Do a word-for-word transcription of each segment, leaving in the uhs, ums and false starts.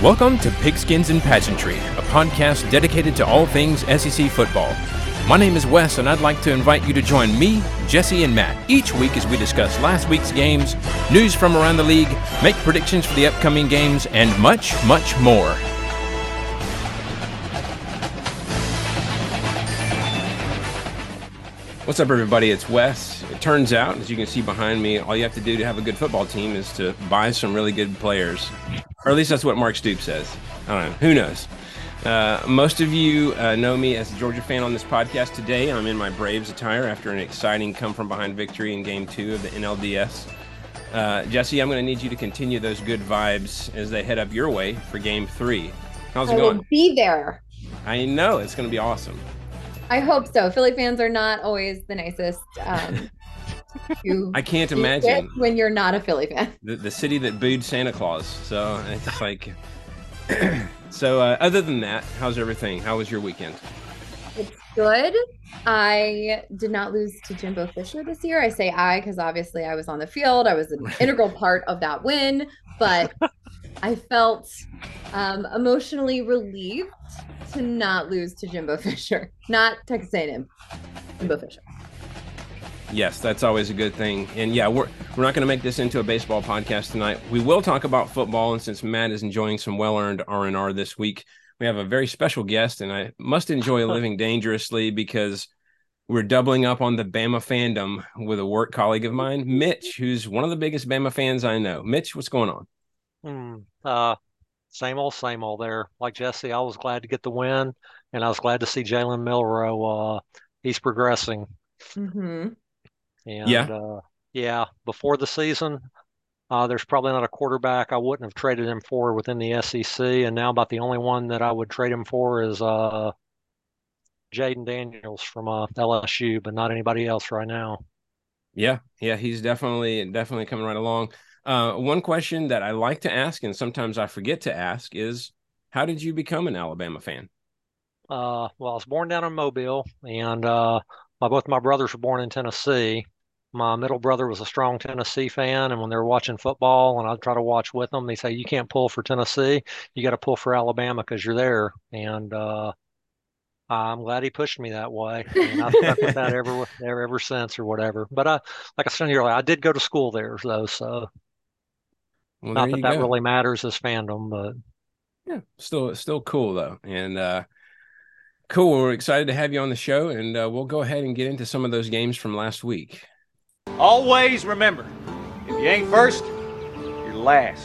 Welcome to Pigskins and Pageantry, a podcast dedicated to all things S E C football. My name is Wes, and I'd like to invite you to join me, Jesse, and Matt each week as we discuss last week's games, news from around the league, make predictions for the upcoming games, and much, much more. What's up, everybody? It's Wes. It turns out, as you can see behind me, all you have to do to have a good football team is to buy some really good players. Or at least that's what Mark Stoops says. I don't know. Who knows? Uh, most of you uh, know me as a Georgia fan on this podcast today. I'm in my Braves attire after an exciting come-from-behind victory in Game two of the N L D S. Uh, Jesse, I'm going to need you to continue those good vibes as they head up your way for Game three. How's it I going? will be there. I know. It's going to be awesome. I hope so. Philly fans are not always the nicest. Um, I can't imagine when you're not a Philly fan. The, the city that booed Santa Claus. So it's like, so uh, other than that, how's everything? How was your weekend? It's good. I did not lose to Jimbo Fisher this year. I say I because obviously I was on the field. I was an integral part of that win, but I felt um, emotionally relieved to not lose to Jimbo Fisher, not Texas A and M, Jimbo Fisher. Yes, that's always a good thing. And yeah, we're we're not going to make this into a baseball podcast tonight. We will talk about football, and since Matt is enjoying some well-earned R and R this week, we have a very special guest, and I must enjoy living dangerously because we're doubling up on the Bama fandom with a work colleague of mine, Mitch, who's one of the biggest Bama fans I know. Mitch, what's going on? Hmm. Uh, same old, same old there. Like Jesse, I was glad to get the win, and I was glad to see Jalen Milroe. Uh, he's progressing. Mm-hmm. And yeah, uh, yeah, before the season, uh, there's probably not a quarterback I wouldn't have traded him for within the S E C, and now about the only one that I would trade him for is uh, Jayden Daniels from uh, L S U, but not anybody else right now. Yeah, yeah, he's definitely definitely coming right along. Uh, one question that I like to ask, and sometimes I forget to ask, is how did you become an Alabama fan? Uh, well, I was born down in Mobile, and uh, my both my brothers were born in Tennessee. My middle brother was a strong Tennessee fan, and when they were watching football, and I'd try to watch with them, they say, "You can't pull for Tennessee. You got to pull for Alabama because you're there." And uh, I'm glad he pushed me that way, and I've stuck with that ever ever ever since, or whatever. But I, like I said earlier, I did go to school there, though, so Well, there not that you that go. really matters as fandom, but yeah, still still cool though, and uh, cool. We're excited to have you on the show, and uh, we'll go ahead and get into some of those games from last week. Always remember, if you ain't first, you're last.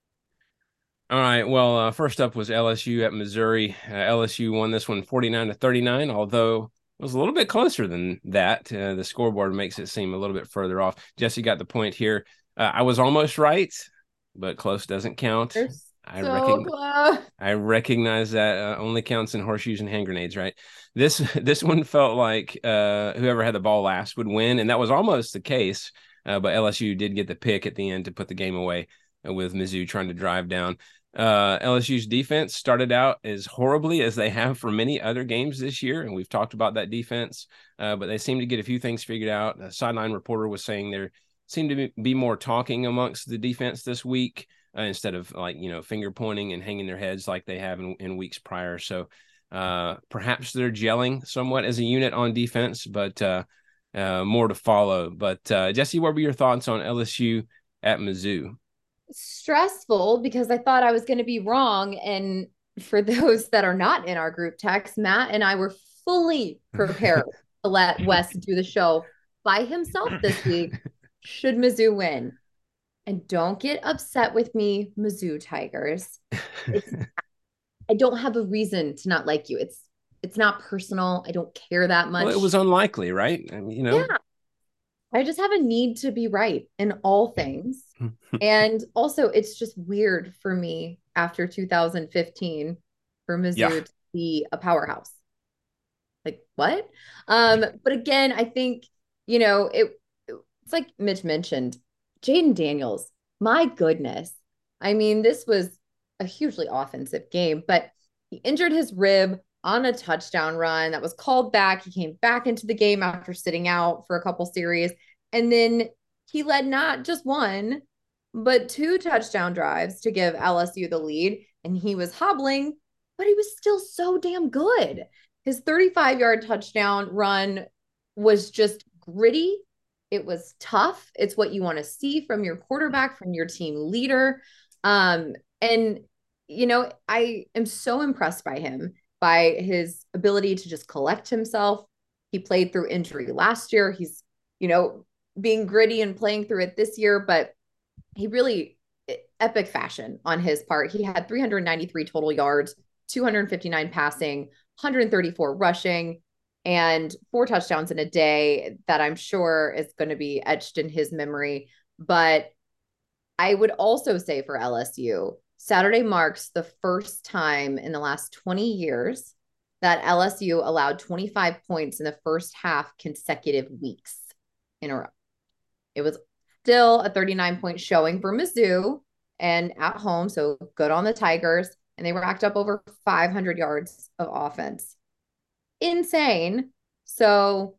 All right. Well, uh, first up was L S U at Missouri. Uh, L S U won this one forty-nine to thirty-nine, although it was a little bit closer than that. Uh, the scoreboard makes it seem a little bit further off. Jesse got the point here. Uh, I was almost right, but close doesn't count. They're I so recognize, close. I recognize that uh, only counts in horseshoes and hand grenades, right? This this one felt like uh, whoever had the ball last would win, and that was almost the case. Uh, but L S U did get the pick at the end to put the game away, uh, with Mizzou trying to drive down. Uh, L S U's defense started out as horribly as they have for many other games this year, and we've talked about that defense, uh, but they seem to get a few things figured out. A sideline reporter was saying there seemed to be more talking amongst the defense this week, uh, instead of, like, you know, finger pointing and hanging their heads like they have in, in weeks prior. So uh, perhaps they're gelling somewhat as a unit on defense, but uh, uh, more to follow. But uh, Jesse, what were your thoughts on L S U at Mizzou? Stressful because I thought I was going to be wrong. And for those that are not in our group text, Matt and I were fully prepared to let Wes do the show by himself this week should Mizzou win. And don't get upset with me, Mizzou Tigers. It's, I don't have a reason to not like you. It's it's not personal. I don't care that much. Well, it was unlikely, right? I mean, you know. Yeah. I just have a need to be right in all things. And also, it's just weird for me after two thousand fifteen for Mizzou yeah. to be a powerhouse. Like, what? Um, but again, I think, you know, it it's like Mitch mentioned, Jayden Daniels, my goodness. I mean, this was a hugely offensive game, but he injured his rib on a touchdown run that was called back. He came back into the game after sitting out for a couple series. And then he led not just one, but two touchdown drives to give L S U the lead. and he was hobbling, but he was still so damn good. His thirty-five yard touchdown run was just gritty. It was tough. It's what you want to see from your quarterback, from your team leader. Um, and, you know, I am so impressed by him, by his ability to just collect himself. He played through injury last year. He's, you know, being gritty and playing through it this year, but he really, epic fashion on his part. He had three hundred ninety-three total yards, two hundred fifty-nine passing, one hundred thirty-four rushing, and four touchdowns in a day that I'm sure is going to be etched in his memory. But I would also say for L S U, Saturday marks the first time in the last twenty years that L S U allowed twenty-five points in the first half consecutive weeks in a row. It was still a thirty-nine point showing for Mizzou and at home. So good on the Tigers. And they racked up over five hundred yards of offense. Insane. So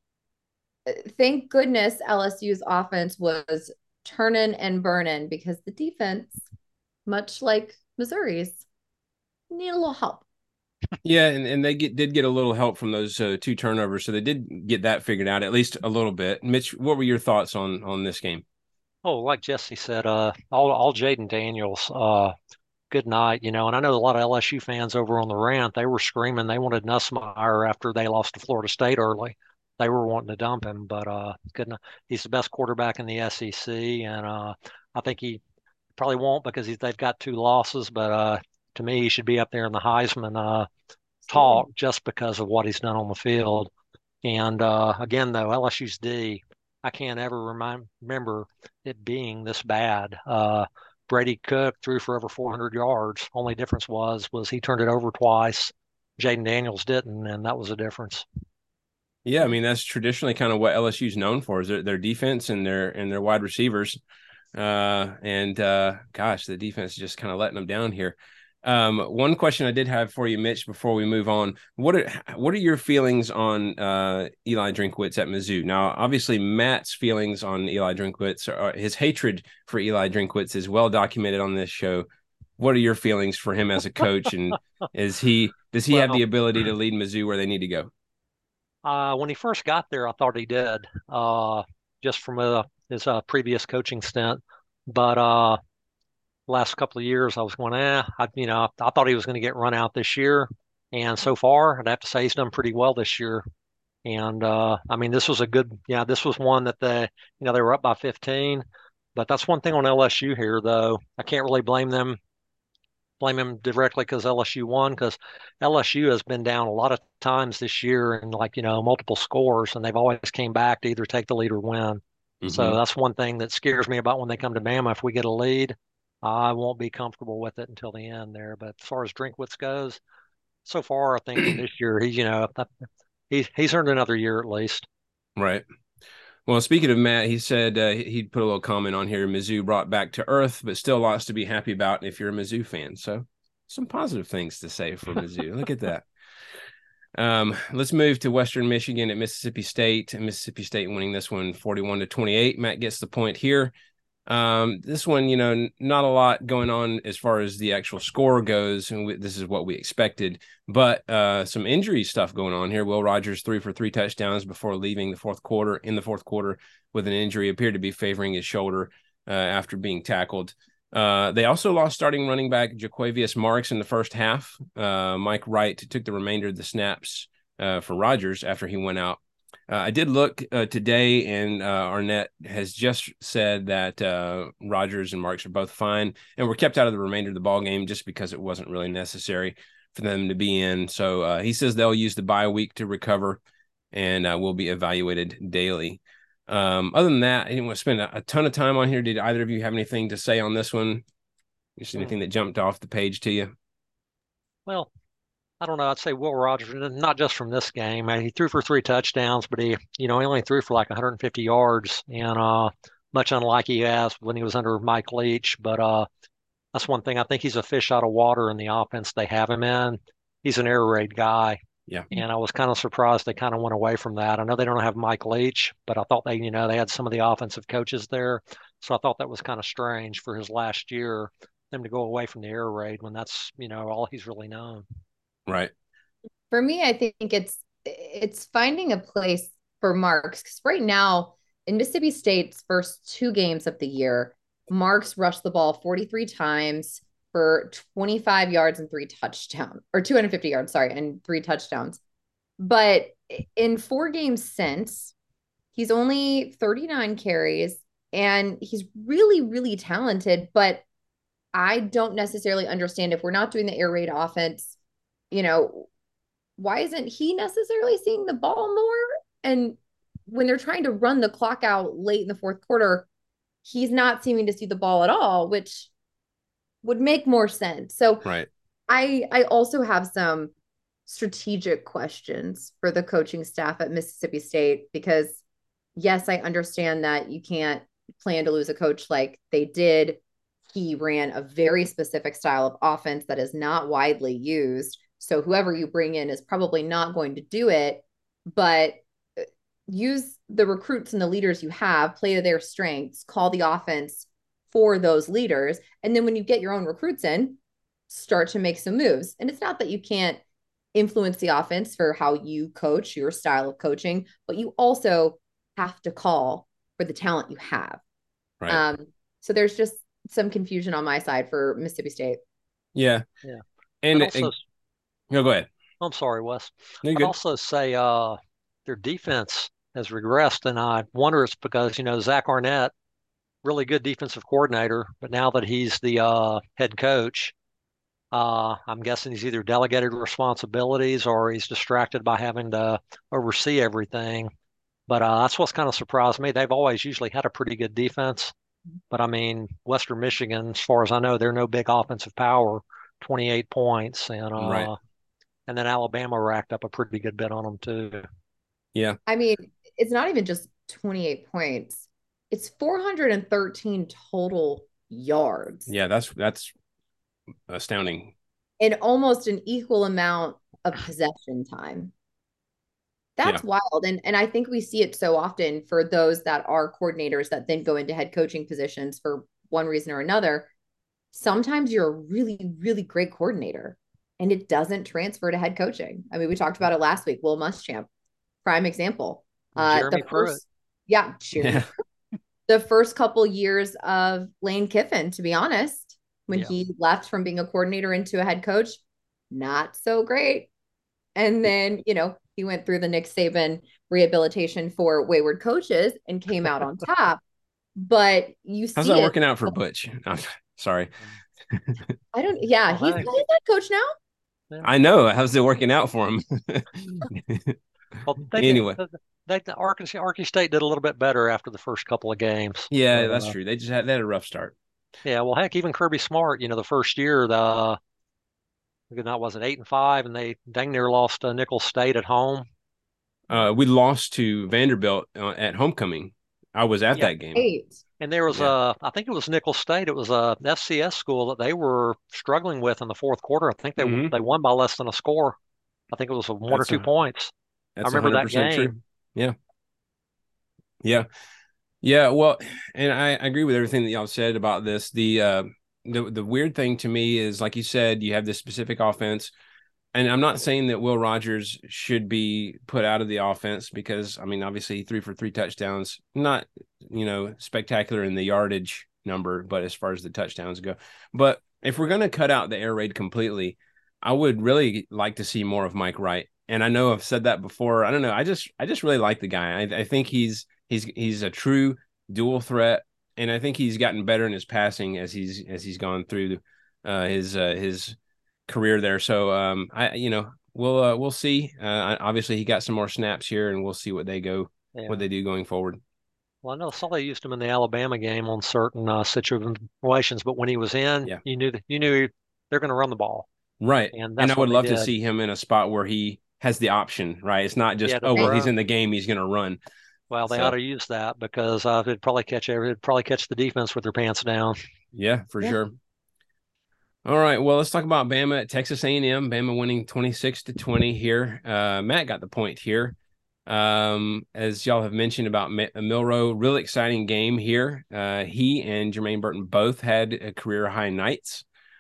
thank goodness L S U's offense was turning and burning, because the defense, much like Missouri's, need a little help. Yeah, and, and they get, did get a little help from those uh, two turnovers, so they did get that figured out at least a little bit. Mitch, what were your thoughts on on this game? Oh, like Jesse said, uh, all all Jayden Daniels, uh, good night, you know. And I know a lot of L S U fans over on the rant, they were screaming they wanted Nussmeier after they lost to Florida State early. They were wanting to dump him, but uh, good night. He's the best quarterback in the S E C, and uh, I think he probably won't because he's, they've got two losses. But uh, to me, he should be up there in the Heisman uh, talk just because of what he's done on the field. And uh, again, though, L S U's D, I can't ever remind, remember it being this bad. Uh, Brady Cook threw for over four hundred yards. Only difference was was he turned it over twice. Jayden Daniels didn't, and that was a difference. Yeah, I mean that's traditionally kind of what L S U's known for, is their, their defense and their and their wide receivers. Uh, and uh, gosh, the defense is just kind of letting them down here. Um, one question I did have for you, Mitch, before we move on, what are what are your feelings on uh, Eli Drinkwitz at Mizzou? Now, obviously, Matt's feelings on Eli Drinkwitz, or his hatred for Eli Drinkwitz, is well documented on this show. What are your feelings for him as a coach, and is he does he well, have the ability to lead Mizzou where they need to go? Uh, when he first got there, I thought he did, uh, just from a, his uh, previous coaching stint. But uh, last couple of years, I was going, eh, I, you know, I thought he was going to get run out this year. And so far, I'd have to say he's done pretty well this year. And uh, I mean, this was a good, yeah, this was one that they, you know, they were up by fifteen. But that's one thing on L S U here, though. I can't really blame them, blame him directly because L S U won, because L S U has been down a lot of times this year and like, you know, multiple scores, and they've always came back to either take the lead or win. Mm-hmm. So that's one thing that scares me about when they come to Bama. If we get a lead, I won't be comfortable with it until the end there. But as far as Drinkwitz goes, so far, I think this year, he's, you know, he's, he's earned another year at least. Right. Well, speaking of Matt, he said uh, he'd put a little comment on here. Mizzou brought back to earth, but still lots to be happy about if you're a Mizzou fan. So some positive things to say for Mizzou. Look at that. Um, let's move to Western Michigan at Mississippi State. Mississippi State winning this one forty-one to twenty-eight. Matt gets the point here. Um, this one, you know, not a lot going on as far as the actual score goes, and we, this is what we expected, but uh, some injury stuff going on here. Will Rogers threw for three touchdowns before leaving the fourth quarter, in the fourth quarter with an injury, appeared to be favoring his shoulder uh, after being tackled. Uh, they also lost starting running back Jaquavius Marks in the first half. Uh, Mike Wright took the remainder of the snaps uh, for Rogers after he went out. Uh, I did look uh, today, and uh, Arnett has just said that uh, Rogers and Marks are both fine and were kept out of the remainder of the ball game just because it wasn't really necessary for them to be in. So uh, he says they'll use the bye week to recover and uh, will be evaluated daily. Um, other than that, I didn't want to spend a, a ton of time on here. Did either of you have anything to say on this one? Just anything that jumped off the page to you? Well, I don't know. I'd say Will Rogers, not just from this game. I mean, he threw for three touchdowns, but he, you know, he only threw for like one hundred fifty yards, and uh, much unlike he has when he was under Mike Leach. But uh, that's one thing. I think he's a fish out of water in the offense they have him in. He's an air raid guy. Yeah. And I was kind of surprised they kind of went away from that. I know they don't have Mike Leach, but I thought they, you know, they had some of the offensive coaches there. So I thought that was kind of strange for his last year. them to go away from the air raid when that's, you know, all he's really known. Right. For me, I think it's it's finding a place for Marks, because right now in Mississippi State's first two games of the year, Marks rushed the ball forty-three times for twenty-five yards and three touchdowns, or two hundred fifty yards, sorry, and three touchdowns. But in four games since, he's only thirty-nine carries, and he's really, really talented. But I don't necessarily understand, if we're not doing the air raid offense, you know, why isn't he necessarily seeing the ball more? And when they're trying to run the clock out late in the fourth quarter, he's not seeming to see the ball at all, which would make more sense. So right. I I also have some strategic questions for the coaching staff at Mississippi State, because yes, I understand that you can't plan to lose a coach like they did. He ran a very specific style of offense that is not widely used. So whoever you bring in is probably not going to do it, but use the recruits and the leaders you have, play to their strengths, call the offense for those leaders. And then when you get your own recruits in, start to make some moves. And it's not that you can't influence the offense for how you coach, your style of coaching, but you also have to call for the talent you have. Right. Um, so there's just some confusion on my side for Mississippi State. Yeah. Yeah. And also, it, no, go ahead. I'm sorry, Wes. No, I'd also say uh, their defense has regressed, and I wonder it's because, you know, Zach Arnett, really good defensive coordinator, but now that he's the uh, head coach, uh, I'm guessing he's either delegated responsibilities or he's distracted by having to oversee everything. But uh, that's what's kind of surprised me. They've always usually had a pretty good defense. But I mean, Western Michigan, as far as I know, they're no big offensive power, twenty-eight points. And uh, right. and then Alabama racked up a pretty good bit on them too. Yeah. I mean, it's not even just twenty-eight points. It's four hundred thirteen total yards. Yeah, that's that's astounding. And almost an equal amount of possession time. That's yeah. wild. And, and I think we see it so often for those that are coordinators that then go into head coaching positions for one reason or another. Sometimes you're a really, really great coordinator and it doesn't transfer to head coaching. I mean, we talked about it last week. Will Muschamp, prime example. Uh, Jeremy the first, Pruitt. Yeah, Jeremy. Yeah. The first couple years of Lane Kiffin, to be honest, when yeah. he left from being a coordinator into a head coach, not so great. And then, you know, he went through the Nick Saban rehabilitation for wayward coaches and came out on top. But you see, how's that it. working out for Butch? I'm sorry. I don't. Yeah, he's, he's head coach now. Yeah. I know. How's it working out for him? Well, they anyway, did, they, they, Arkansas, Arkansas State did a little bit better after the first couple of games. Yeah, but, that's uh, true. They just had, they had a rough start. Yeah, well, heck, even Kirby Smart, you know, the first year, the that wasn't eight and five, and they dang near lost uh, Nicholls State at home. Uh, we lost to Vanderbilt uh, at homecoming. I was at yeah. that game. Eight. And there was yeah. a, I think it was Nicholls State. It was a F C S school that they were struggling with in the fourth quarter. I think they mm-hmm. they won by less than a score. I think it was one that's or two a, points. That's I remember that game. True. Yeah. Yeah. Yeah. Well, and I, I agree with everything that y'all said about this. The, uh, the, the weird thing to me is, like you said, you have this specific offense. And I'm not saying that Will Rogers should be put out of the offense because, I mean, obviously he threw for three touchdowns, not, you know, spectacular in the yardage number, but as far as the touchdowns go. But if we're going to cut out the air raid completely, I would really like to see more of Mike Wright. And I know I've said that before. I don't know. I just, I just really like the guy. I, I think he's, he's, he's a true dual threat. And I think he's gotten better in his passing as he's, as he's gone through uh, his, uh, his, career there. So um I you know we'll uh, we'll see. Uh obviously he got some more snaps here and we'll see what they go yeah. what they do going forward. Well, I know I saw they used him in the Alabama game on certain uh, situations, but when he was in, yeah. you knew that you knew they're going to run the ball. Right. And, and I would love did. to see him in a spot where he has the option, right? It's not just, yeah, oh, well, he's in the game, he's going to run. Well, they so. ought to use that because uh, it'd probably catch it'd probably catch the defense with their pants down. Yeah, for yeah. sure. All right, well, let's talk about Bama at Texas A and M. Bama winning twenty-six to twenty here. Uh, Matt got the point here. Um, as y'all have mentioned about Milroe, really exciting game here. Uh, he and Jermaine Burton both had a career high nights.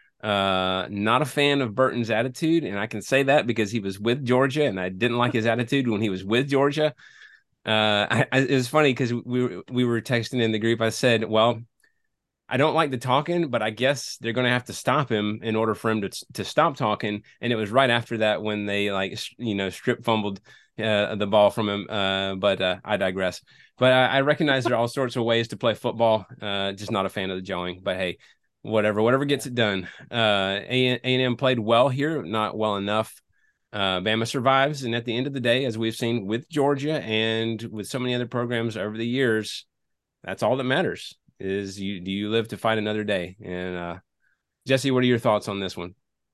Uh, not a fan of Burton's attitude, and I can say that because he was with Georgia, and I didn't like his attitude when he was with Georgia. Uh, I, I, it was funny because we were, we were texting in the group. I said, well, I don't like the talking, but I guess they're going to have to stop him in order for him to to stop talking. And it was right after that when they, like, you know, strip fumbled uh, the ball from him. Uh, but uh, I digress. But I, I recognize there are all sorts of ways to play football. Uh, just not a fan of the jawing. But hey, whatever, whatever gets it done. Uh, A and M played well here, not well enough. Uh, Bama survives, and at the end of the day, as we've seen with Georgia and with so many other programs over the years, that's all that matters. Is you do you live to fight another day? And uh, Jesse, what are your thoughts on this one?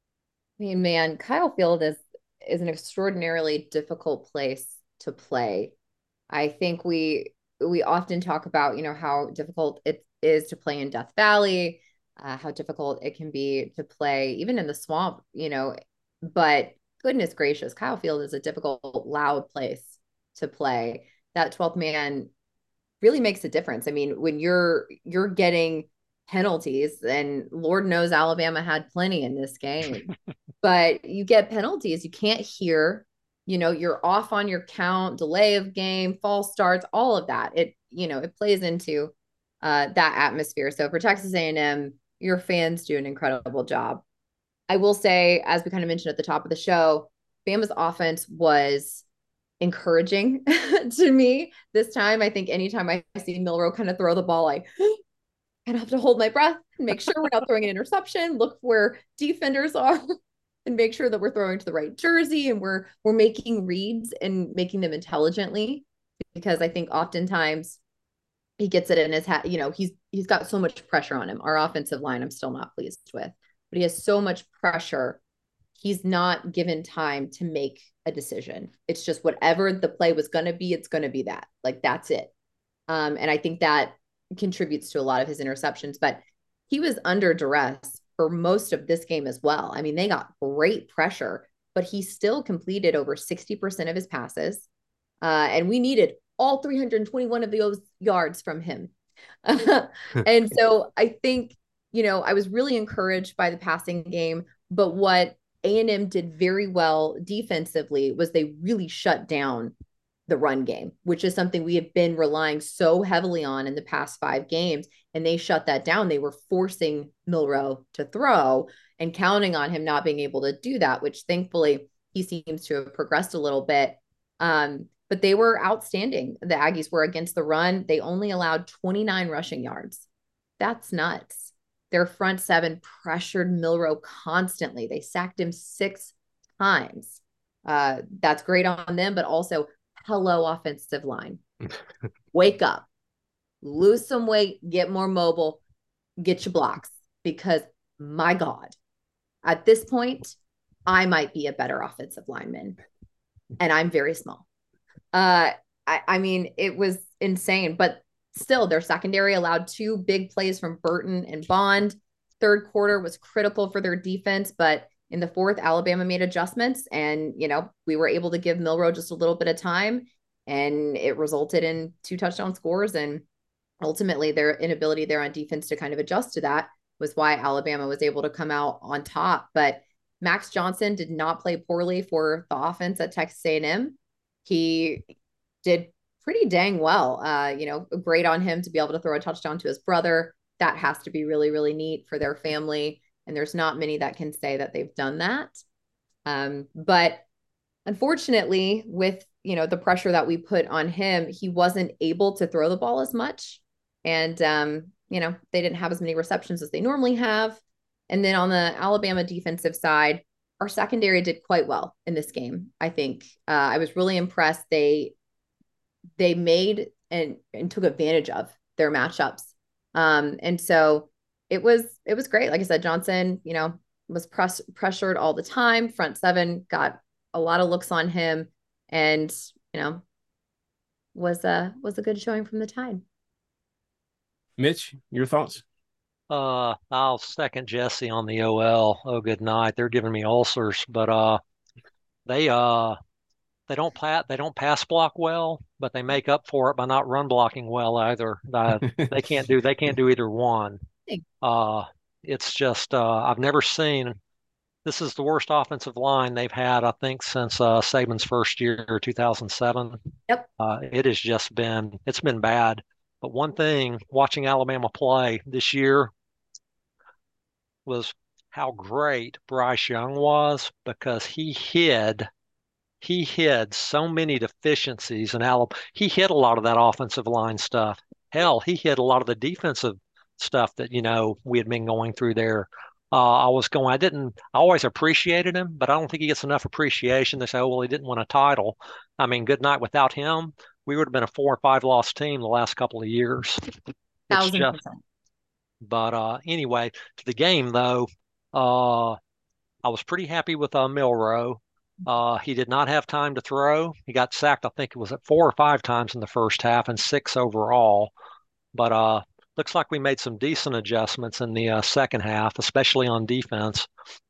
I mean, man, Kyle Field is is an extraordinarily difficult place to play. I think we we often talk about, you know, how difficult it is to play in Death Valley, uh, how difficult it can be to play even in the swamp, you know. But goodness gracious, Kyle Field is a difficult, loud place to play. That twelfth man really makes a difference. I mean, when you're you're getting penalties, and Lord knows Alabama had plenty in this game, but you get penalties, you can't hear, you know, you're off on your count, delay of game, false starts, all of that. It, you know, it plays into uh, that atmosphere. So for Texas A and M, your fans do an incredible job. I will say, as we kind of mentioned at the top of the show, Bama's offense was encouraging to me this time. I think anytime I see Milroe kind of throw the ball, I kind of have to hold my breath and make sure we're not throwing an interception, look where defenders are, and make sure that we're throwing to the right jersey and we're we're making reads and making them intelligently, because I think oftentimes he gets it in his head. You know, he's he's got so much pressure on him. Our offensive line, I'm still not pleased with, but he has so much pressure. He's not given time to make a decision. It's just whatever the play was going to be, it's going to be that. Like, that's it. Um, and I think that contributes to a lot of his interceptions, but he was under duress for most of this game as well. I mean, they got great pressure, but he still completed over sixty percent of his passes. Uh, and we needed all three hundred twenty-one of those yards from him. And so I think, you know, I was really encouraged by the passing game, but what A and M did very well defensively was they really shut down the run game, which is something we have been relying so heavily on in the past five games. And they shut that down. They were forcing Milroe to throw and counting on him not being able to do that, which thankfully he seems to have progressed a little bit. Um, but they were outstanding. The Aggies were against the run. They only allowed twenty-nine rushing yards. That's nuts. Their front seven pressured Milroe constantly. They sacked him six times. Uh, that's great on them, but also, hello, offensive line. Wake up, lose some weight, get more mobile, get your blocks, because my God, at this point, I might be a better offensive lineman, and I'm very small. Uh, I, I mean, it was insane, but still, their secondary allowed two big plays from Burton and Bond. Third quarter was critical for their defense, but in the fourth, Alabama made adjustments, and, you know, we were able to give Milroe just a little bit of time, and it resulted in two touchdown scores. And ultimately, their inability there on defense to kind of adjust to that was why Alabama was able to come out on top. But Max Johnson did not play poorly for the offense at Texas A and M. He did pretty dang well. Uh, you know, great on him to be able to throw a touchdown to his brother. That has to be really, really neat for their family. And there's not many that can say that they've done that. Um, but unfortunately, with, you know, the pressure that we put on him, he wasn't able to throw the ball as much. And, um, you know, they didn't have as many receptions as they normally have. And then on the Alabama defensive side, our secondary did quite well in this game. I think uh, I was really impressed. They they made and, and took advantage of their matchups. Um, and so it was, it was great. Like I said, Johnson, you know, was press pressured all the time. Front seven got a lot of looks on him, and, you know, was a, was a good showing from the Tide. Mitch, your thoughts? Uh, I'll second Jesse on the O L. Oh, good night. They're giving me ulcers, but, uh, they, uh, they don't pass they don't pass block well, but they make up for it by not run blocking well either. Uh, they can't do they can't do either one. Uh, it's just uh, I've never seen. This is the worst offensive line they've had, I think, since uh, Saban's first year, two thousand seven. Yep. Uh, it has just been it's been bad. But one thing, watching Alabama play this year was how great Bryce Young was because he hid he hid so many deficiencies in Alabama. He hid a lot of that offensive line stuff. Hell, he hid a lot of the defensive stuff that, you know, we had been going through there. Uh, I was going, I didn't, I always appreciated him, but I don't think he gets enough appreciation. They say, oh, well, he didn't win a title. I mean, good night. Without him, we would have been a four or five loss team the last couple of years. Thousand just, percent. But uh, anyway, to the game, though, uh, I was pretty happy with uh, Milroe. Uh, he did not have time to throw. He got sacked, I think it was at four or five times in the first half and six overall. But uh, looks like we made some decent adjustments in the uh, second half, especially on defense.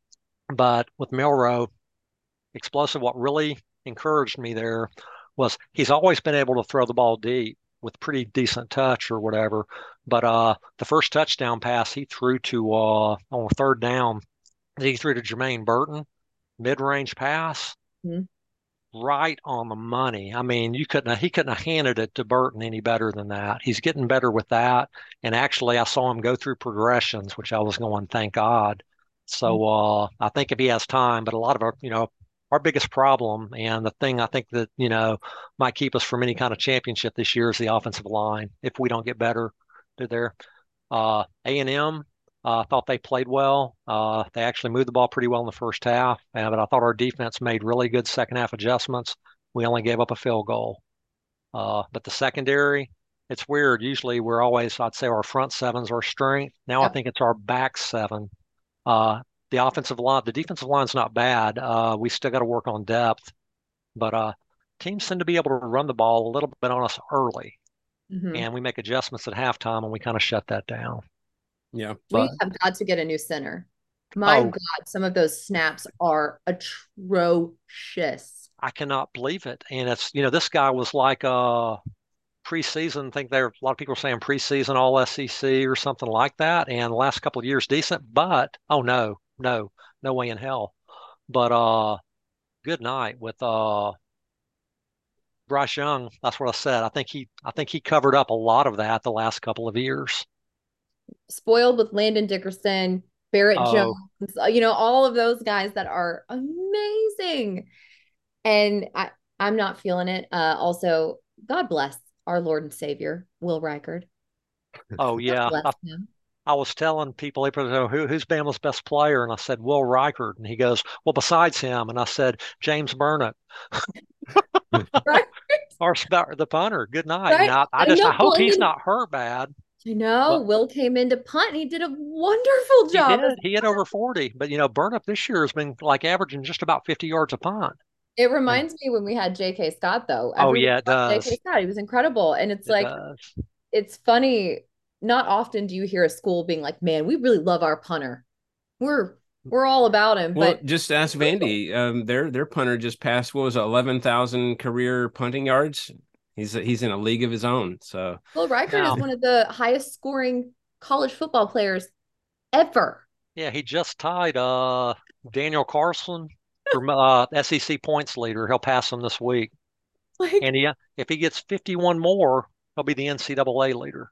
But with Milroe, explosive, what really encouraged me there was he's always been able to throw the ball deep with pretty decent touch or whatever. But uh, the first touchdown pass he threw to uh, on third down, he threw to Jermaine Burton. Mid-range pass, mm-hmm. right on the money. I mean, you couldn't he couldn't have handed it to Burton any better than that. He's getting better with that. And actually, I saw him go through progressions, which I was going, thank God. So mm-hmm. uh, I think if he has time, but a lot of our, you know, our biggest problem and the thing I think that, you know, might keep us from any kind of championship this year is the offensive line. If we don't get better, they're there. Uh, A and M. I uh, thought they played well. Uh, they actually moved the ball pretty well in the first half, uh, but I thought our defense made really good second half adjustments. We only gave up a field goal. Uh, but the secondary, it's weird. Usually we're always, I'd say our front seven's our strength. Now yep. I think it's our back seven. Uh, the offensive line, the defensive line's not bad. Uh, we still got to work on depth, but uh, teams seem to be able to run the ball a little bit on us early. Mm-hmm. And we make adjustments at halftime and we kind of shut that down. Yeah. We but, have got to get a new center. My oh, God, some of those snaps are atrocious. I cannot believe it. And it's, you know, this guy was like a preseason, I think there a lot of people are saying preseason all S E C or something like that. And the last couple of years decent, but oh no, no, no way in hell. But uh good night with uh Bryce Young. That's what I said. I think he I think he covered up a lot of that the last couple of years. Spoiled with Landon Dickerson, Barrett oh. Jones, you know, all of those guys that are amazing. And I, I'm not feeling it. Uh, also, God bless our Lord and Savior, Will Reichard. Oh, yeah. I, I was telling people, Who, who's Bama's best player? And I said, Will Reichard. And he goes, well, besides him. And I said, James Burnett. Right? Our, the punter. Good night. Right? I, I just I, I hope he's not hurt bad. I know. But Will came in to punt and he did a wonderful job. He did. He had over forty. But, you know, Burnett this year has been like averaging just about fifty yards a punt. It reminds me when we had J K. Scott, though. Everyone oh, yeah, it does. J K. Scott, he was incredible. And it's it like, does. It's funny. Not often do you hear a school being like, man, we really love our punter. We're we're all about him. Well, but just ask Vandy. Um, their their punter just passed, what was it, eleven thousand career punting yards. He's he's in a league of his own. So Will Reichard wow. is one of the highest scoring college football players ever. Yeah, he just tied uh, Daniel Carlson for uh, S E C points leader. He'll pass him this week. Like, and he, if he gets fifty-one more, he'll be the N C double A leader.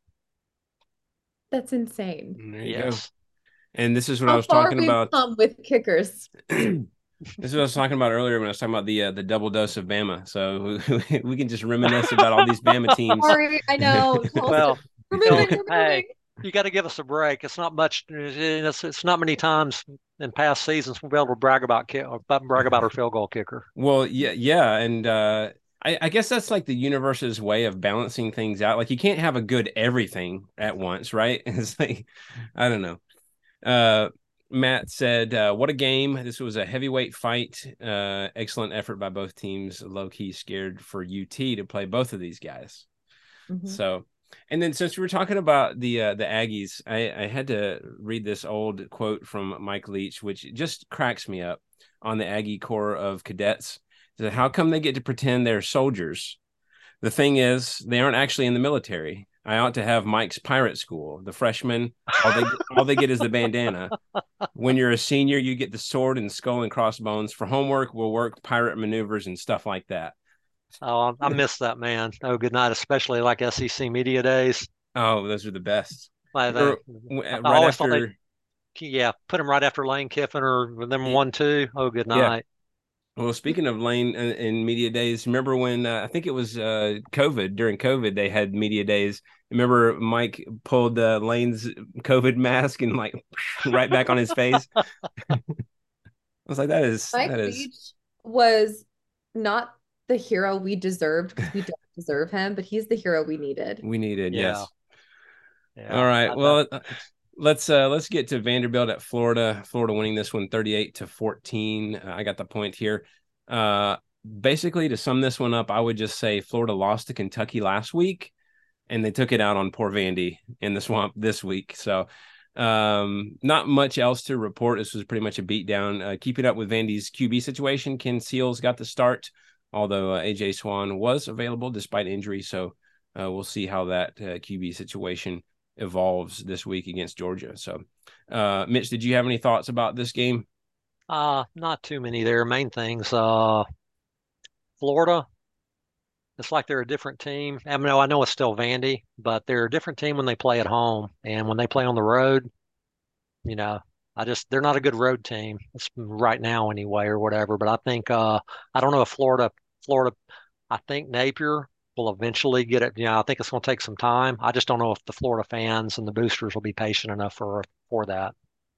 That's insane. There you yes. go. And this is what How I was talking we've about. Come with kickers. This is what I was talking about earlier when I was talking about the uh, the double dose of Bama. So we, we can just reminisce about all these Bama teams. Sorry, I know. Well, we're moving, we're hey, you got to give us a break. It's not much. It's, it's not many times in past seasons we'll be able to brag about brag about our field goal kicker. Well, yeah, yeah, and uh, I, I guess that's like the universe's way of balancing things out. Like you can't have a good everything at once, right? It's like I don't know. Uh, Matt said, uh, what a game. This was a heavyweight fight. Uh, excellent effort by both teams. Low-key scared for U T to play both of these guys. Mm-hmm. So, and then since we were talking about the uh, the Aggies, I, I had to read this old quote from Mike Leach, which just cracks me up on the Aggie Corps of Cadets. So how come they get to pretend they're soldiers? The thing is, they aren't actually in the military. I ought to have Mike's pirate school. The freshmen, all they all they get is the bandana. When you're a senior, you get the sword and skull and crossbones. For homework, we'll work pirate maneuvers and stuff like that. Oh, I miss that, man. Oh, good night, especially like S E C media days. Oh, those are the best. Like that, I Right always thought after, they, yeah, put him right after Lane Kiffin or them Yeah. one two. Oh, good Yeah. night. well, speaking of Lane in, in media days, remember when uh, I think it was uh, COVID, during COVID, they had media days. Remember Mike pulled uh, Lane's COVID mask and like right back on his face? I was like, that is, Mike that is, Leach was not the hero we deserved because we don't deserve him, but he's the hero we needed. we needed, Yeah. yes. Yeah. All right. I- Well, uh, let's uh let's get to Vanderbilt at Florida. Florida winning this one thirty-eight to fourteen. Uh, I got the point here. Uh basically, to sum this one up, I would just say Florida lost to Kentucky last week and they took it out on poor Vandy in the swamp this week. So um not much else to report. This was pretty much a beatdown. Uh, keeping up with Vandy's Q B situation, Ken Seals got the start, although uh, A J Swan was available despite injury. So uh, we'll see how that uh, Q B situation evolves this week against Georgia. So, uh, Mitch, did you have any thoughts about this game? Uh, not too many there. Main things. Uh, Florida, it's like they're a different team. I mean, I know it's still Vandy, but they're a different team when they play at home. And when they play on the road, you know, I just, they're not a good road team. It's right now anyway, or whatever. But I think, uh, I don't know if Florida, Florida, I think Napier will eventually get it. You know, I think it's going to take some time. I just don't know if the Florida fans and the boosters will be patient enough for, for that.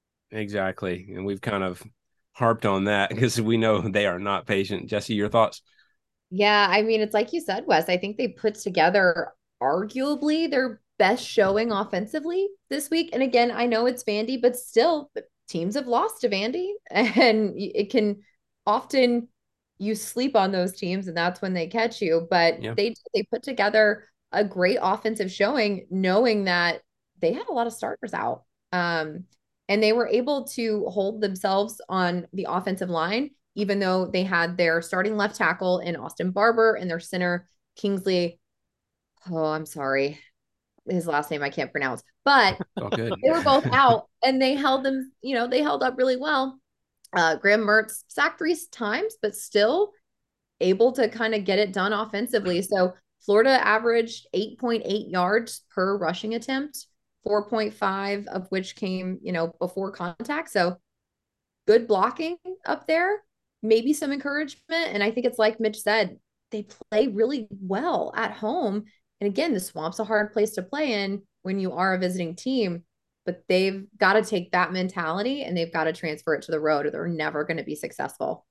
Exactly. And we've kind of harped on that because we know they are not patient. Jesse, your thoughts? Yeah, I mean, it's like you said, Wes. I think they put together arguably their best showing offensively this week. And again, I know it's Vandy, but still, teams have lost to Vandy, and it can often you sleep on those teams, and that's when they catch you. But Yeah. they they put together a great offensive showing, knowing that they had a lot of starters out, um, and they were able to hold themselves on the offensive line, even though they had their starting left tackle in Austin Barber and their center, Kingsley. Oh, I'm sorry. His last name I can't pronounce, but All good. they were both out and they held them, you know, they held up really well. Uh, Graham Mertz sacked three times, but still able to kind of get it done offensively. So Florida averaged eight point eight yards per rushing attempt, four point five of which came, you know, before contact. So good blocking up there. Maybe some encouragement. And I think it's like Mitch said, they play really well at home. And again, the swamp's a hard place to play in when you are a visiting team, but they've got to take that mentality and they've got to transfer it to the road or they're never going to be successful.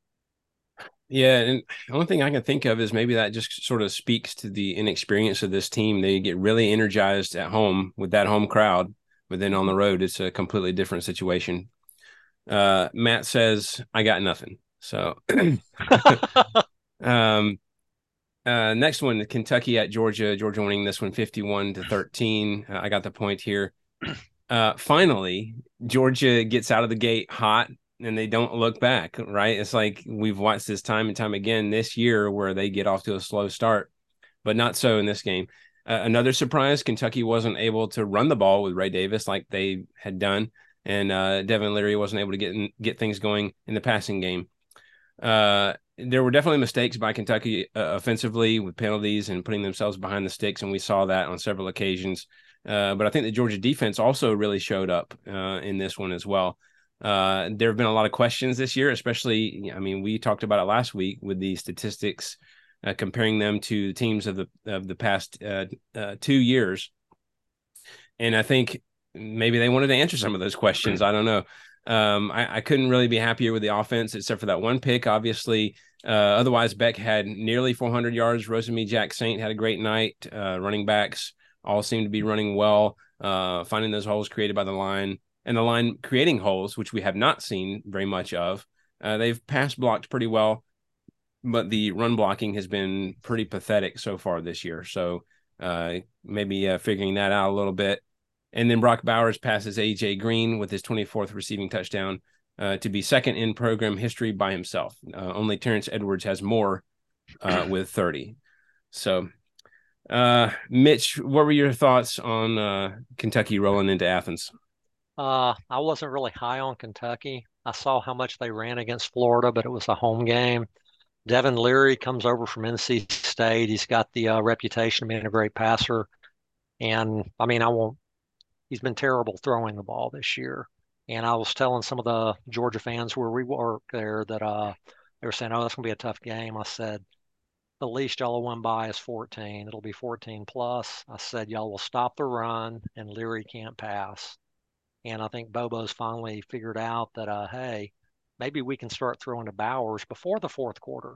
Yeah, and the only thing I can think of is maybe that just sort of speaks to the inexperience of this team. They get really energized at home with that home crowd, but then on the road, it's a completely different situation. Uh, Matt says, I got nothing. So, um, uh, next one, Kentucky at Georgia. Georgia winning this one fifty-one to thirteen. Uh, I got the point here. Uh, finally, Georgia gets out of the gate hot and they don't look back, right? It's like we've watched this time and time again this year where they get off to a slow start, but not so in this game. Uh, another surprise, Kentucky wasn't able to run the ball with Ray Davis like they had done, and uh, Devin Leary wasn't able to get in, get things going in the passing game. Uh, there were definitely mistakes by Kentucky uh, offensively with penalties and putting themselves behind the sticks, and we saw that on several occasions. Uh, but I think the Georgia defense also really showed up uh, in this one as well. Uh, there have been a lot of questions this year, especially, I mean, we talked about it last week with the statistics, uh, comparing them to teams of the of the past uh, uh, two years. And I think maybe they wanted to answer some of those questions. I don't know. Um, I, I couldn't really be happier with the offense, except for that one pick, obviously. Uh, otherwise, Beck had nearly four hundred yards. Rosemy Jack Saint had a great night. Uh, running backs all seem to be running well, uh, finding those holes created by the line. And the line creating holes, which we have not seen very much of. Uh, they've pass blocked pretty well, but the run blocking has been pretty pathetic so far this year. So uh, maybe uh, figuring that out a little bit. And then Brock Bowers passes A J Green with his twenty-fourth receiving touchdown uh, to be second in program history by himself. Uh, only Terrence Edwards has more uh, with thirty. So, uh, Mitch, what were your thoughts on uh, Kentucky rolling into Athens? Uh, I wasn't really high on Kentucky. I saw how much they ran against Florida, but it was a home game. Devin Leary comes over from N C State. He's got the uh, reputation of being a great passer. And I mean, I won't, he's been terrible throwing the ball this year. And I was telling some of the Georgia fans where we work there that uh, they were saying, oh, that's going to be a tough game. I said, the least y'all will win by is fourteen. It'll be fourteen plus. I said, y'all will stop the run and Leary can't pass. And I think Bobo's finally figured out that, uh, hey, maybe we can start throwing to Bowers before the fourth quarter.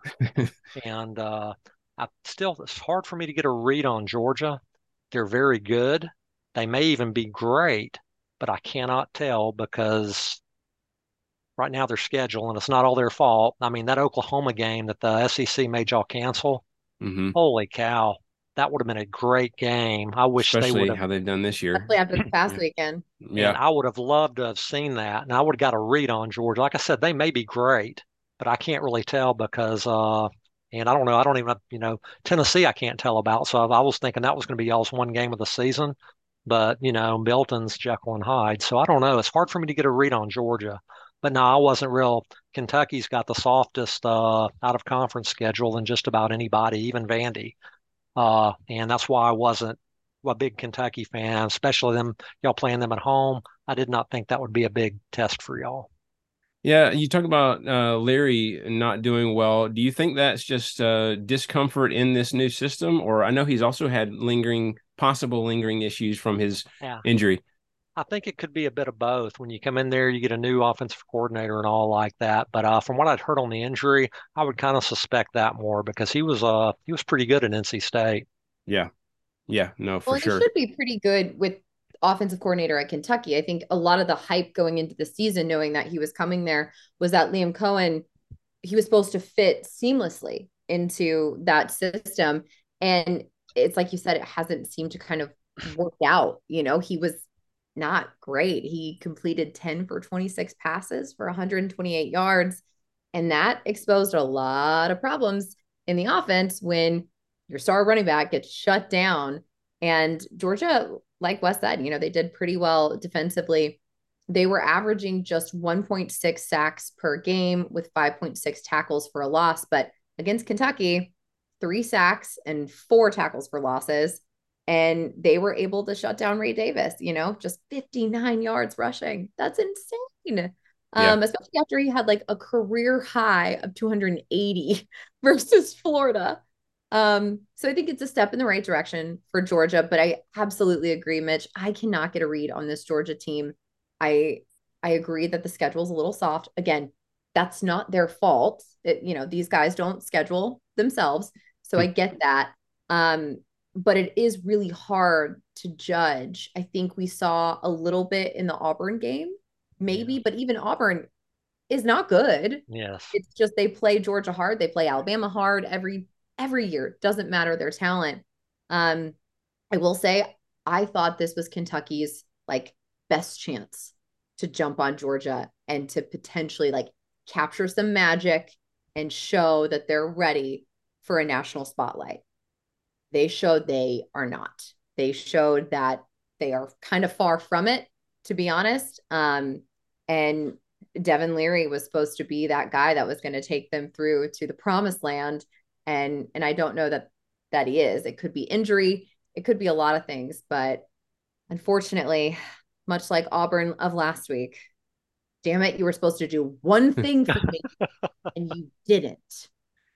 and uh, I still, it's hard for me to get a read on Georgia. They're very good. They may even be great, but I cannot tell because right now their schedule, and it's not all their fault. I mean, that Oklahoma game that the S E C made y'all cancel, mm-hmm. Holy cow. That would have been a great game. I wish Especially they would have. how they've done this year. Especially after the past yeah. weekend. Yeah. And I would have loved to have seen that. And I would have got a read on Georgia. Like I said, they may be great, but I can't really tell because, uh, and I don't know, I don't even, you know, Tennessee I can't tell about. So I was thinking that was going to be y'all's one game of the season. But, you know, Milton's Jekyll and Hyde. So I don't know. It's hard for me to get a read on Georgia. But no, I wasn't real. Kentucky's got the softest uh, out of conference schedule than just about anybody, even Vandy. Uh, and that's why I wasn't a big Kentucky fan, especially them, y'all playing them at home. I did not think that would be a big test for y'all. Yeah, you talk about uh, Leary not doing well. Do you think that's just uh, discomfort in this new system? Or I know he's also had lingering, possible lingering issues from his yeah. injury. I think it could be a bit of both. When you come in there, you get a new offensive coordinator and all like that. But uh, from what I'd heard on the injury, I would kind of suspect that more because he was uh he was pretty good at N C State. Yeah, yeah, no, for well, sure. He should be pretty good with offensive coordinator at Kentucky. I think a lot of the hype going into the season, knowing that he was coming there, was that Liam Cohen, he was supposed to fit seamlessly into that system. And it's like you said, it hasn't seemed to kind of work out. You know, he was not great. He completed ten for twenty-six passes for one hundred twenty-eight yards. And that exposed a lot of problems in the offense when your star running back gets shut down. And Georgia, like Wes said, you know, they did pretty well defensively. They were averaging just one point six sacks per game with five point six tackles for a loss. But against Kentucky, three sacks and four tackles for losses. And they were able to shut down Ray Davis, you know, just fifty-nine yards rushing. That's insane. Yeah. Um, especially after he had like a career high of two hundred eighty versus Florida. Um, so I think it's a step in the right direction for Georgia, but I absolutely agree, Mitch. I cannot get a read on this Georgia team. I I agree that the schedule is a little soft. Again, that's not their fault. It, you know, these guys don't schedule themselves. So I get that. Um, but it is really hard to judge. I think we saw a little bit in the Auburn game, maybe, yeah. But even Auburn is not good. Yes. It's just they play Georgia hard. They play Alabama hard every every year. Doesn't matter their talent. Um, I will say I thought this was Kentucky's like best chance to jump on Georgia and to potentially like capture some magic and show that they're ready for a national spotlight. They showed they are not. They showed that they are kind of far from it, to be honest. Um, and Devin Leary was supposed to be that guy that was going to take them through to the promised land. And, and I don't know that that he is. It could be injury. It could be a lot of things, but unfortunately, much like Auburn of last week, damn it, you were supposed to do one thing for me and you didn't.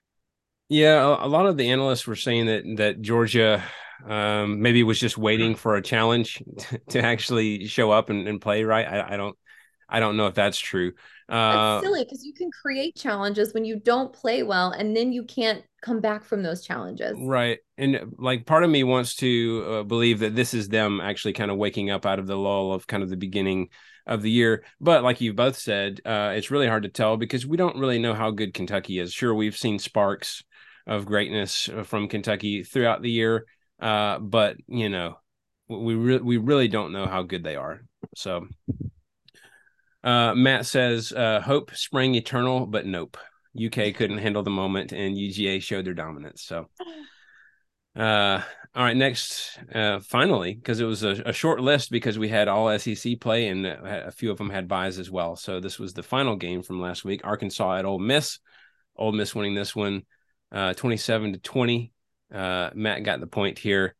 Yeah, a lot of the analysts were saying that that Georgia um, maybe was just waiting for a challenge to actually show up and, and play right. I, I don't, I don't know if that's true. Uh, that's silly because you can create challenges when you don't play well, and then you can't come back from those challenges. Right, and like part of me wants to uh, believe that this is them actually kind of waking up out of the lull of kind of the beginning of the year. But like you both said, uh, it's really hard to tell because we don't really know how good Kentucky is. Sure, we've seen sparks of greatness from Kentucky throughout the year. Uh, but you know, we re- we really don't know how good they are. So Uh, Matt says, uh, hope sprang eternal, but nope. U K couldn't handle the moment, and U G A showed their dominance. So, uh, all right, next, uh, finally, because it was a, a short list because we had all S E C play and a few of them had buys as well. So this was the final game from last week. Arkansas at Ole Miss. Ole Miss winning this one, uh, twenty-seven to twenty. Uh, Matt got the point here.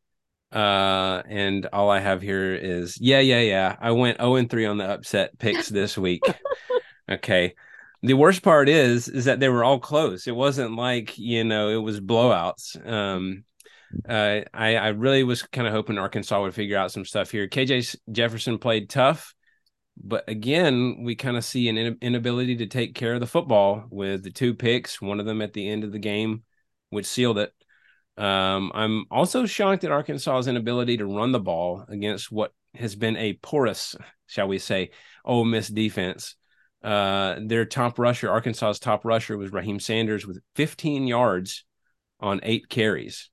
Uh, and all I have here is, yeah, yeah, yeah. I went oh and three on the upset picks this week. Okay. The worst part is, is that they were all close. It wasn't like, you know, it was blowouts. Um, uh, I, I really was kind of hoping Arkansas would figure out some stuff here. K J Jefferson played tough, but again, we kind of see an inability to take care of the football with the two picks, one of them at the end of the game, which sealed it. Um, I'm also shocked at Arkansas's inability to run the ball against what has been a porous, shall we say, Ole Miss defense. Uh, their top rusher, Arkansas's top rusher, was Raheem Sanders with fifteen yards on eight carries.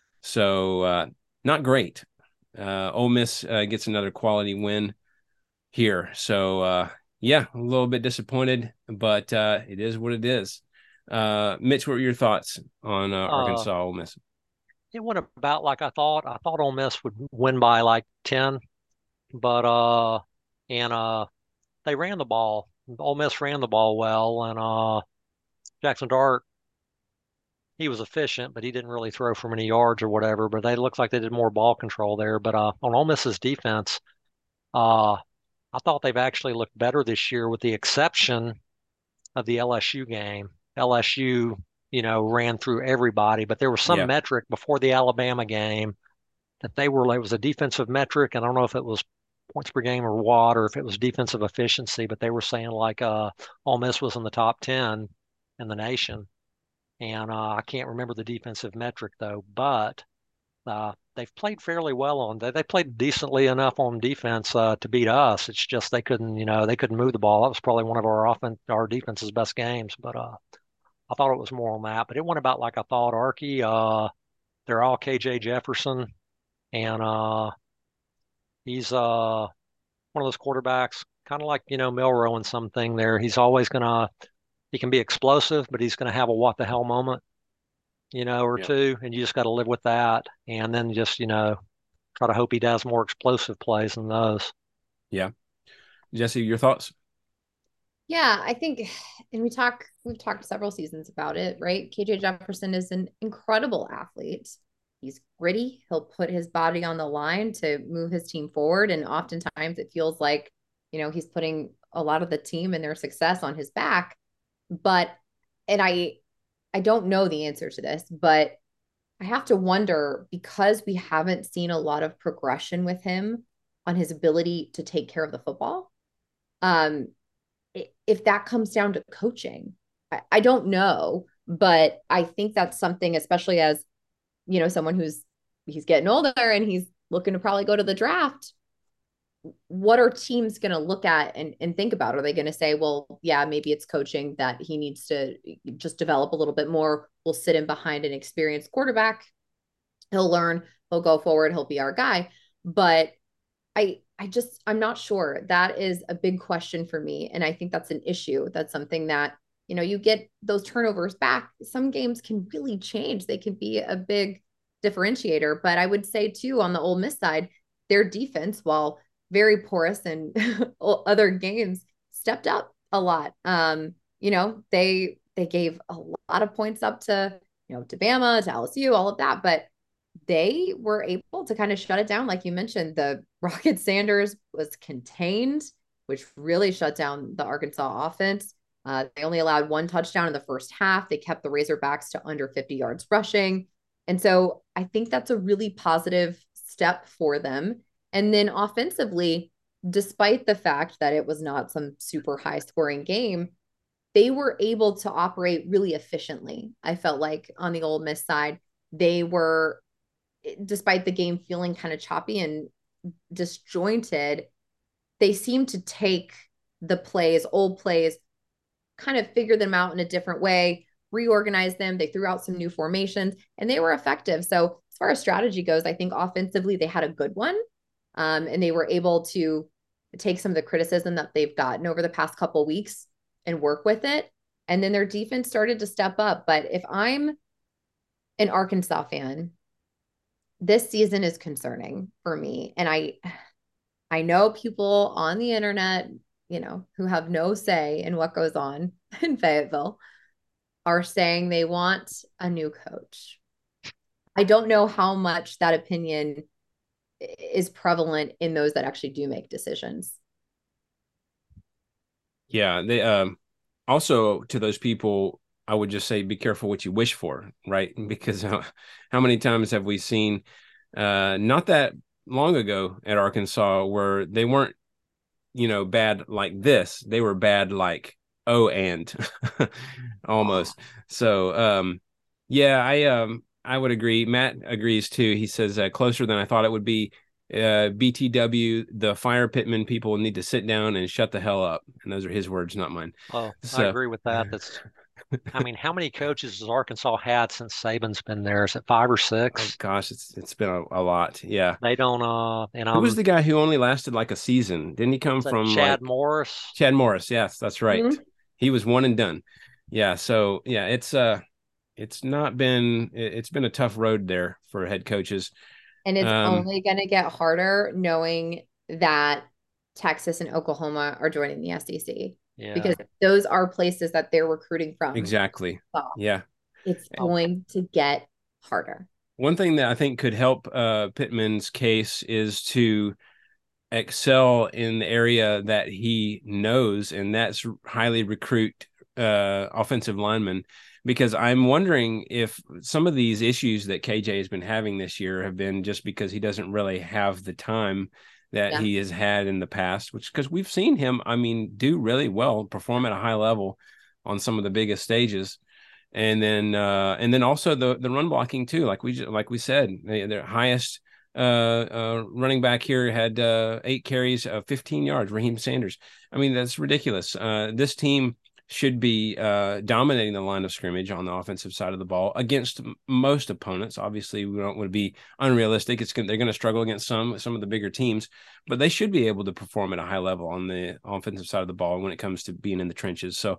So uh, not great. Uh, Ole Miss uh, gets another quality win here. So, uh, yeah, a little bit disappointed, but uh, it is what it is. Uh, Mitch, what were your thoughts on uh, Arkansas uh, Ole Miss? It went about like I thought. I thought Ole Miss would win by like ten, but uh, and uh, they ran the ball. Ole Miss ran the ball well, and uh, Jackson Dart, he was efficient, but he didn't really throw for many yards or whatever. But they looked like they did more ball control there. But uh, on Ole Miss's defense, uh, I thought they've actually looked better this year, with the exception of the L S U game. L S U, you know, ran through everybody, but there was some yeah. metric before the Alabama game that they were, it was a defensive metric. And I don't know if it was points per game or what, or if it was defensive efficiency, but they were saying like uh, Ole Miss was in the top ten in the nation. And uh, I can't remember the defensive metric though, but uh, they've played fairly well on that. They played decently enough on defense uh, to beat us. It's just they couldn't, you know, they couldn't move the ball. That was probably one of our offense, our defense's best games. But uh, I thought it was more on that. But it went about like I thought. Arky, uh, they're all K J Jefferson, and uh, he's uh, one of those quarterbacks, kind of like, you know, Milroe and something there. He's always gonna, he can be explosive, but he's gonna have a what the hell moment, you know, or yeah. two, and you just got to live with that, and then just, you know, try to hope he does more explosive plays than those. Yeah, Jesse, your thoughts? Yeah, I think, and we talk, we've talked several seasons about it, right? K J Jefferson is an incredible athlete. He's gritty. He'll put his body on the line to move his team forward. And oftentimes it feels like, you know, he's putting a lot of the team and their success on his back. But, and I, I don't know the answer to this, but I have to wonder, because we haven't seen a lot of progression with him on his ability to take care of the football. Um, if that comes down to coaching, I, I don't know, but I think that's something, especially as, you know, someone who's, he's getting older and he's looking to probably go to the draft. What are teams going to look at and, and think about? Are they going to say, well, yeah, maybe it's coaching that he needs to just develop a little bit more. We'll sit him behind an experienced quarterback. He'll learn, he'll go forward, he'll be our guy. But I, I just, I'm not sure. That is a big question for me. And I think that's an issue. That's something that, you know, you get those turnovers back. Some games can really change. They can be a big differentiator. But I would say too, on the Ole Miss side, their defense, while very porous and other games, stepped up a lot. Um, you know, they, they gave a lot of points up to, you know, to Bama, to L S U, all of that, but they were able to kind of shut it down. Like you mentioned, the Rocket Sanders was contained, which really shut down the Arkansas offense. Uh, they only allowed one touchdown in the first half. They kept the Razorbacks to under fifty yards rushing. And so I think that's a really positive step for them. And then offensively, despite the fact that it was not some super high scoring game, they were able to operate really efficiently. I felt like on the Ole Miss side, they were, despite the game feeling kind of choppy and disjointed, they seemed to take the plays, old plays, kind of figure them out in a different way, reorganize them. They threw out some new formations and they were effective. So as far as strategy goes, I think offensively they had a good one. Um, and they were able to take some of the criticism that they've gotten over the past couple weeks and work with it. And then their defense started to step up. But if I'm an Arkansas fan, this season is concerning for me. And I, I know people on the internet, you know, who have no say in what goes on in Fayetteville are saying they want a new coach. I don't know how much that opinion is prevalent in those that actually do make decisions. Yeah, they um also to those people, I would just say be careful what you wish for, right? Because how, how many times have we seen uh not that long ago at Arkansas where they weren't, you know, bad like this. They were bad like oh and almost. So um yeah, I um I would agree. Matt agrees too. He says uh, closer than I thought it would be. Uh, B T W, the fire pitman people need to sit down and shut the hell up. And those are his words, not mine. Oh, so, I agree with that. That's, I mean, how many coaches has Arkansas had since Saban's been there? Is it five or six? Oh gosh, it's it's been a, a lot. Yeah. They don't. Uh, and who I'm, was the guy who only lasted like a season? Didn't he come from Chad like, Morris? Chad Morris. Yes, that's right. Mm-hmm. He was one and done. Yeah. So yeah, it's uh, it's not been. It's been a tough road there for head coaches. And it's um, only going to get harder knowing that Texas and Oklahoma are joining the S E C. Yeah. Because those are places that they're recruiting from. Exactly. So yeah. It's going to get harder. One thing that I think could help uh, Pittman's case is to excel in the area that he knows, and that's highly recruit uh, offensive linemen. Because I'm wondering if some of these issues that K J has been having this year have been just because he doesn't really have the time that yeah. he has had in the past, which because we've seen him, I mean, do really well, perform at a high level on some of the biggest stages. And then uh, and then also the the run blocking too, like we like we said, they, their highest uh, uh, running back here had uh, eight carries, uh, fifteen yards, Raheem Sanders. I mean, that's ridiculous. Uh, this team should be uh, dominating the line of scrimmage on the offensive side of the ball against m- most opponents. Obviously, we don't want to be unrealistic. It's gonna, they're going to struggle against some some of the bigger teams, but they should be able to perform at a high level on the offensive side of the ball when it comes to being in the trenches. So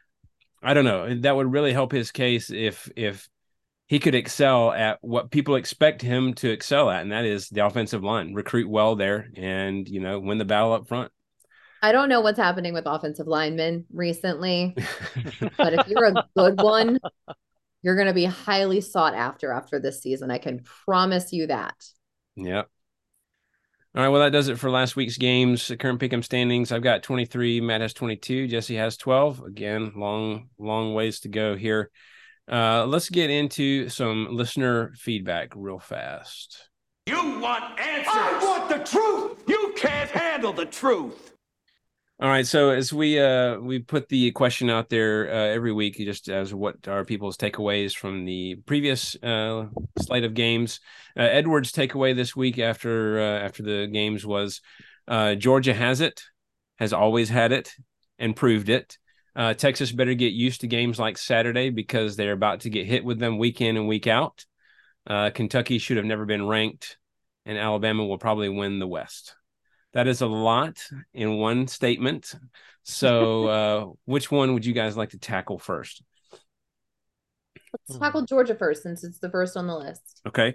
I don't know. That would really help his case if if he could excel at what people expect him to excel at, and that is the offensive line. Recruit well there and, you know, win the battle up front. I don't know what's happening with offensive linemen recently, but if you're a good one, you're going to be highly sought after after this season. I can promise you that. Yep. All right, well, that does it for last week's games. The current pick'em standings, I've got twenty-three, Matt has twenty-two, Jesse has twelve. Again, long, long ways to go here. Uh, let's get into some listener feedback real fast. You want answers. I want the truth. You can't handle the truth. All right, so as we uh, we put the question out there uh, every week, just as what are people's takeaways from the previous uh, slate of games. Uh, Edward's takeaway this week after uh, after the games was uh, Georgia has it, has always had it, and proved it. Uh, Texas better get used to games like Saturday because they're about to get hit with them week in and week out. Uh, Kentucky should have never been ranked, and Alabama will probably win the West. That is a lot in one statement. So uh, which one would you guys like to tackle first? Let's tackle Georgia first, since it's the first on the list. Okay.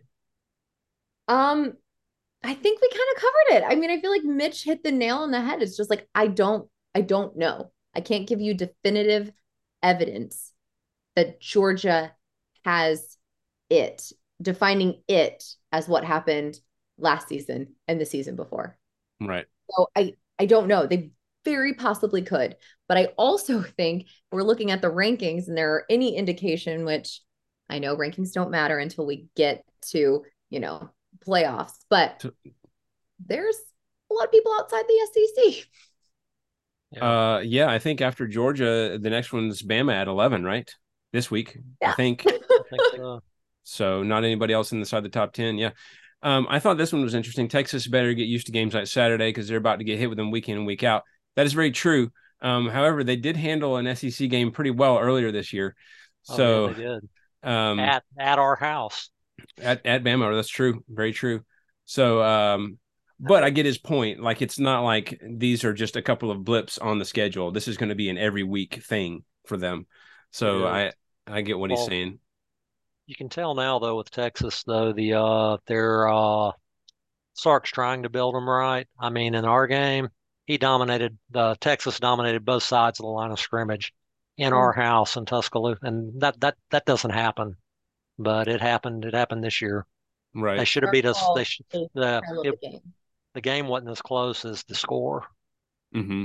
Um, I think we kind of covered it. I mean, I feel like Mitch hit the nail on the head. It's just like, I don't, I don't know. I can't give you definitive evidence that Georgia has it, defining it as what happened last season and the season before. Right. So I, I don't know. They very possibly could. But I also think we're looking at the rankings and there are any indication, which I know rankings don't matter until we get to, you know, playoffs. But there's a lot of people outside the S E C. Yeah. Uh, yeah, I think after Georgia, the next one's Bama at eleven, right? This week, yeah. I think. I think so. So not anybody else inside the top ten. Yeah. Um, I thought this one was interesting. Texas better get used to games like Saturday because they're about to get hit with them week in and week out. That is very true. Um, however, they did handle an S E C game pretty well earlier this year. So oh, yeah, they did. Um, at at our house. At at Bama, that's true. Very true. So um, but I get his point. Like, it's not like these are just a couple of blips on the schedule. This is going to be an every week thing for them. So Yeah. I, I get what Well, he's saying. You can tell now, though, with Texas, though, the uh, their uh, Sark's trying to build them right. I mean, in our game, he dominated. Uh, Texas dominated both sides of the line of scrimmage in our house in Tuscaloosa, and that that that doesn't happen. But it happened. It happened this year. They Right. should have beat us. They should. Is The time of it, the game. the game wasn't as close as the score. hmm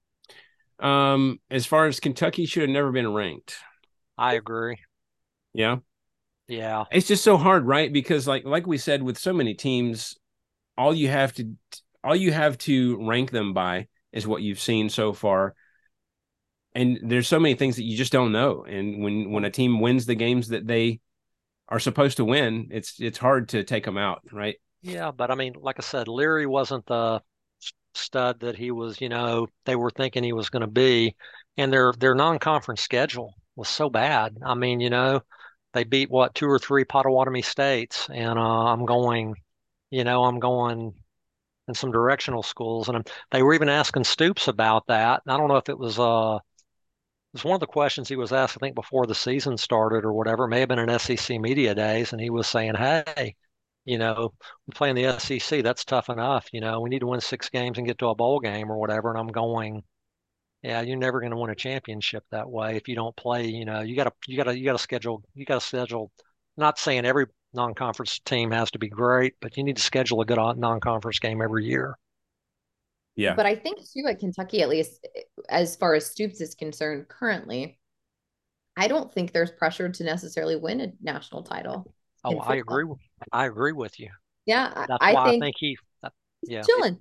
Um, as far as Kentucky should have never been ranked. I agree. Yeah. Yeah. It's just so hard, right? Because like like we said, with so many teams, all you have to all you have to rank them by is what you've seen so far. And there's so many things that you just don't know. And when when a team wins the games that they are supposed to win, it's it's hard to take them out, right? Yeah, but I mean, like I said, Leary wasn't the stud that he was, you know, they were thinking he was going to be. And their their non-conference schedule was so bad. I mean, you know, they beat what, two or three Potawatomi states, and uh, I'm going, you know, I'm going in some directional schools, and I'm, they were even asking Stoops about that. I don't know if it was uh it was one of the questions he was asked, I think, before the season started or whatever. It may have been an S E C media days, and he was saying, "Hey, you know, we play in the S E C. That's tough enough. You know, we need to win six games and get to a bowl game or whatever." And I'm going, "Yeah, you're never going to win a championship that way if you don't play. You know, you got to, you got to, you got to schedule. You got to schedule. Not saying every non-conference team has to be great, but you need to schedule a good non-conference game every year." Yeah. But I think too at Kentucky, at least as far as Stoops is concerned currently, I don't think there's pressure to necessarily win a national title. Oh, I agree. With, I agree with you. Yeah, That's I why think, I think he. That, he's yeah, chilling.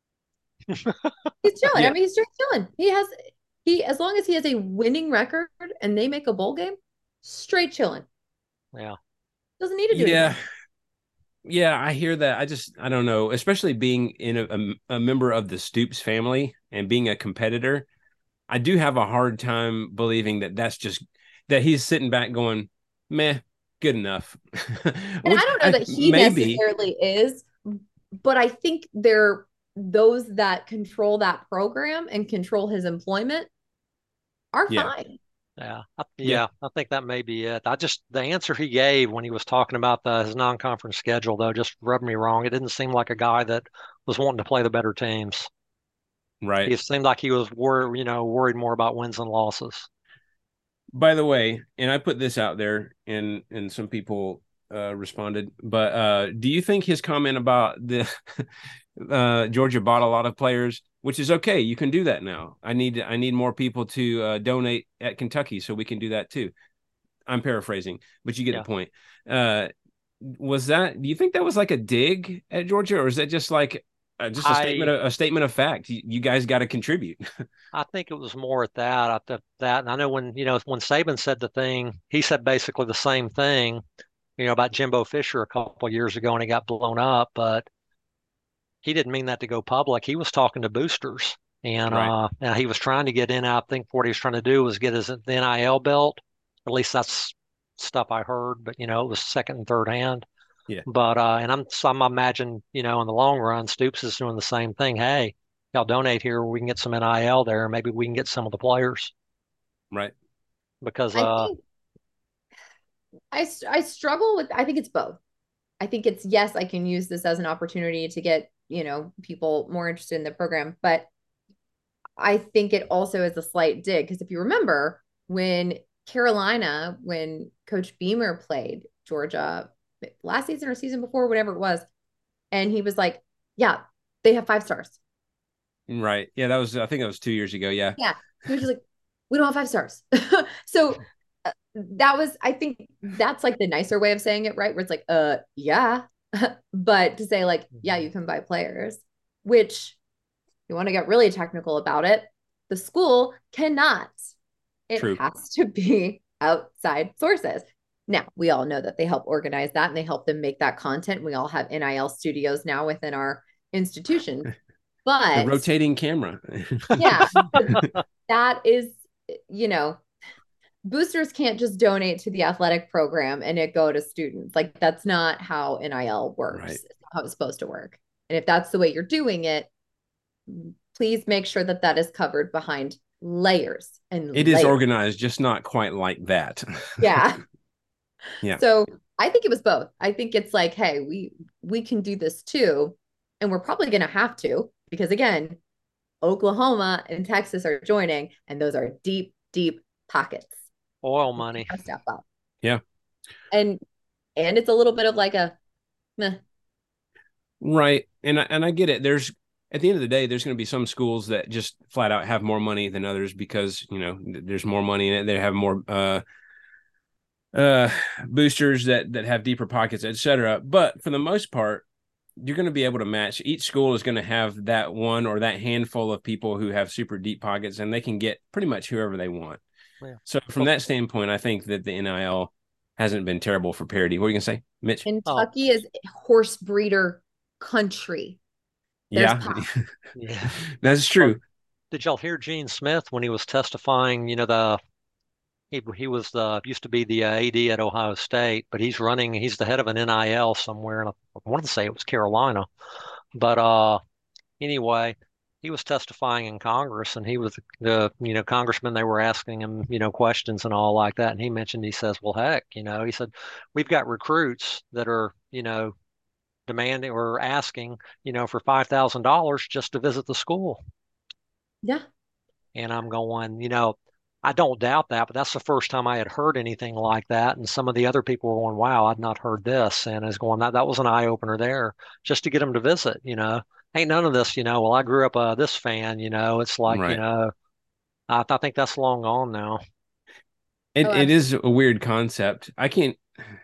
He's chilling. Yeah. I mean, he's just chilling. He has he as long as he has a winning record and they make a bowl game, straight chilling. Yeah. Doesn't need to do Yeah. anything. Yeah, I hear that. I just, I don't know, especially being in a, a, a member of the Stoops family and being a competitor. I do have a hard time believing that that's just, that he's sitting back going, meh, good enough. And I don't know that he maybe, necessarily is, but I think they're those that control that program and control his employment are Yeah. fine. Yeah, I- Yeah. yeah, I think that may be it. I just the answer he gave when he was talking about the, his non-conference schedule, though, just rubbed me wrong. It didn't seem like a guy that was wanting to play the better teams. right. He seemed like he was worried, you know, worried more about wins and losses. By the way, and I put this out there and and some people uh responded, but uh do you think his comment about the uh Georgia bought a lot of players, which is okay, you can do that now. I need I need more people to uh, donate at Kentucky so we can do that too. I'm paraphrasing, but you get Yeah. the point. Uh was that, do you think that was like a dig at Georgia, or is that just like uh, just a I statement of, a statement of fact? You, you guys got to contribute. I think it was more at that. I th that, and I know when you know when Saban said the thing, he said basically the same thing, you know, about Jimbo Fisher a couple of years ago, and he got blown up, but he didn't mean that to go public. He was talking to boosters, and Right. uh, and he was trying to get in. I think what he was trying to do was get his the N I L belt. At least that's stuff I heard, but you know, it was second and third hand. Yeah. But uh, and I'm some imagine, you know, in the long run, Stoops is doing the same thing. Hey, y'all donate here, we can get some N I L there. Maybe we can get some of the players Right. because I uh, think I I struggle with I think it's both. I think it's yes, I can use this as an opportunity to get, you know, people more interested in the program, but I think it also is a slight dig because if you remember when Carolina, when Coach Beamer played Georgia last season or season before, whatever it was, and he was like, yeah, they have five stars. Right. Yeah, that was, I think that was two years ago. Yeah. Yeah. He was just like, we don't have five stars. So uh, that was, I think that's like the nicer way of saying it, right? Where it's like, uh, yeah. But to say like, yeah, you can buy players, which you want to get really technical about it, the school cannot. It True. has to be outside sources. Now, we all know that they help organize that and they help them make that content. We all have N I L studios now within our institution. But the rotating camera. yeah, that is, you know, boosters can't just donate to the athletic program and it go to students. Like that's not how N I L works. Right. It's not how it's supposed to work. And if that's the way you're doing it, please make sure that that is covered behind layers and it layers. is organized, just not quite like that. Yeah. Yeah. So I think it was both. I think it's like, hey, we we can do this too. And we're probably going to have to, because again, Oklahoma and Texas are joining, and those are deep, deep pockets. Oil money. Step up. Yeah. And and it's a little bit of like a meh. Right. And I, and I get it. There's, at the end of the day, there's going to be some schools that just flat out have more money than others because, you know, there's more money in it. They have more uh, uh, boosters that, that have deeper pockets, et cetera. But for the most part, you're going to be able to match. Each school is going to have that one or that handful of people who have super deep pockets, and they can get pretty much whoever they want. Yeah. So from that standpoint, I think that the N I L hasn't been terrible for parity. What are you going to say, Mitch? Kentucky oh. is horse breeder country. There's yeah, yeah, that's true. Did y'all hear Gene Smith when he was testifying? You know, the he he was the used to be the uh, A D at Ohio State, but he's running. He's the head of an N I L somewhere, and I wanted to say it was Carolina, but uh, anyway, he was testifying in Congress, and he was the you know congressman. They were asking him you know questions and all like that, and he mentioned he says, well, heck, you know, he said we've got recruits that are you know. demanding or asking, you know, for five thousand dollars just to visit the school. Yeah. And I'm going, you know, I don't doubt that, but that's the first time I had heard anything like that. And some of the other people were going, wow, I'd not heard this. And I was going, that, that was an eye opener there just to get them to visit, you know, ain't none of this, you know, well, I grew up uh, this fan, you know, it's like, right. you know, I, I think that's long gone now. It, oh, it is a weird concept. I can't,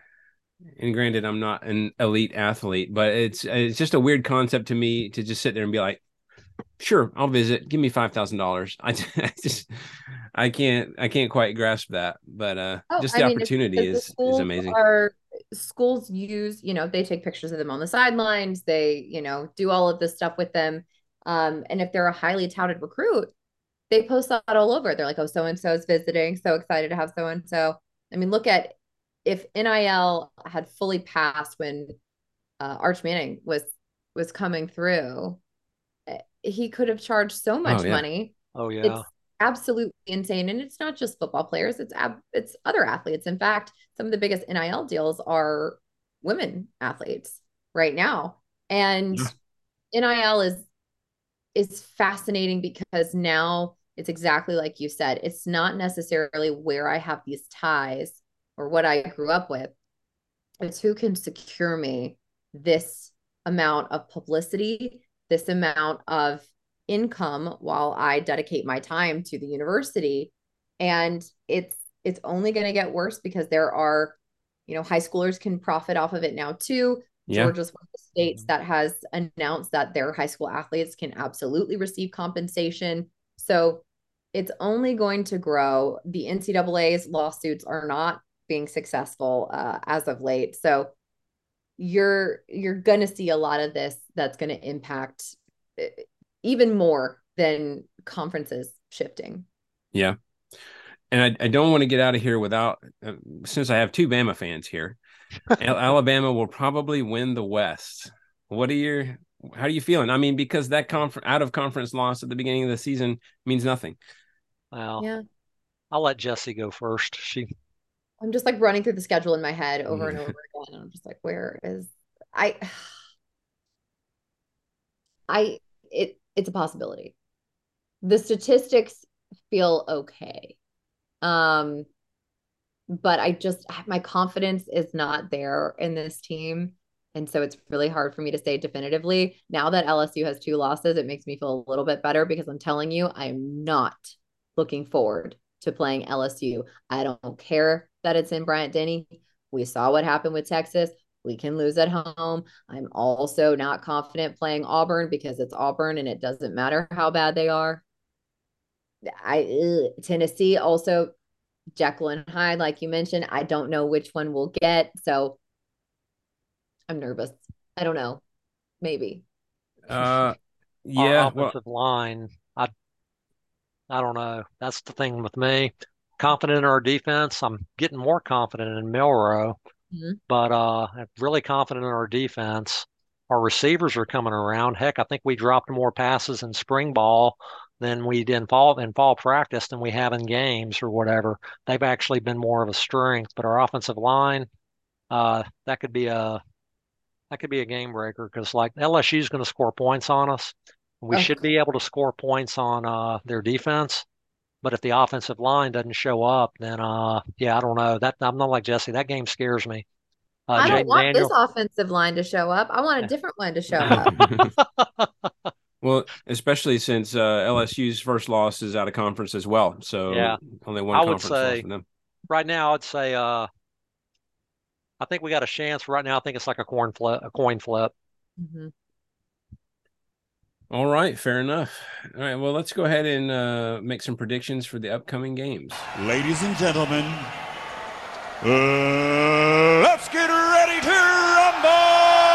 and granted, I'm not an elite athlete, but it's it's just a weird concept to me to just sit there and be like, sure, I'll visit. Give me five thousand dollars. I just I can't I can't quite grasp that, but uh, oh, just the I mean, opportunity is is amazing. Are, schools use you know they take pictures of them on the sidelines. They you know do all of this stuff with them, um, and if they're a highly touted recruit, they post that all over. They're like, oh, so and so is visiting. So excited to have so and so. I mean, look at. If N I L had fully passed when uh, Arch Manning was was coming through, he could have charged so much oh, yeah. money. Oh yeah, it's absolutely insane, and it's not just football players; it's ab- it's other athletes. In fact, some of the biggest N I L deals are women athletes right now, and yeah. N I L is is fascinating because now it's exactly like you said. It's not necessarily where I have these ties. Or what I grew up with, it's who can secure me this amount of publicity, this amount of income while I dedicate my time to the university. And it's it's only going to get worse because there are, you know, high schoolers can profit off of it now too. Yeah. Georgia's one of the states that has announced that their high school athletes can absolutely receive compensation. So it's only going to grow. The N C double A's lawsuits are not being successful uh, as of late. So you're you're going to see a lot of this that's going to impact even more than conferences shifting. Yeah. And I, I don't want to get out of here without, uh, since I have two Bama fans here, Alabama will probably win the West. What are your, how are you feeling? I mean, because that conf- out of conference loss at the beginning of the season means nothing. Well, yeah. I'll let Jessie go first. She I'm just like running through the schedule in my head over and over again. And I'm just like, where is I I it it's a possibility. The statistics feel okay. Um but I just my confidence is not there in this team. And so it's really hard for me to say definitively. Now that L S U has two losses, it makes me feel a little bit better because I'm telling you, I'm not looking forward to playing L S U. I don't care that it's in Bryant-Denny. We saw what happened with Texas. We can lose at home. I'm also not confident playing Auburn because it's Auburn and it doesn't matter how bad they are. I ugh. Tennessee also, Jekyll and Hyde, like you mentioned. I don't know which one we'll get, so I'm nervous. I don't know. Maybe. Uh, yeah. Our offensive well, line. I I don't know. That's the thing with me. Confident in our defense. I'm getting more confident in Milroe, mm-hmm. but uh, I'm really confident in our defense. our receivers are coming around. Heck, I think we dropped more passes in spring ball than we did in fall in fall practice than we have in games or whatever. They've actually been more of a strength, but our offensive line, uh, that could be a that could be a game breaker because like L S U is going to score points on us. We Oh, should be able to score points on uh, their defense. But if the offensive line doesn't show up, then uh, yeah, I don't know. That I'm not like Jesse. That game scares me. Uh, I don't Jaden want this Daniel. offensive line to show up. I want a different one to show up. Well, especially since uh, L S U's first loss is out of conference as well. So Yeah. only one I would conference loss say for them. right now, I'd say uh, I think we got a chance. Right now, I think it's like a coin flip. A coin flip. Mhm. All right, fair enough. All right, well, let's go ahead and uh, make some predictions for the upcoming games. Ladies and gentlemen, uh, let's get ready to rumble!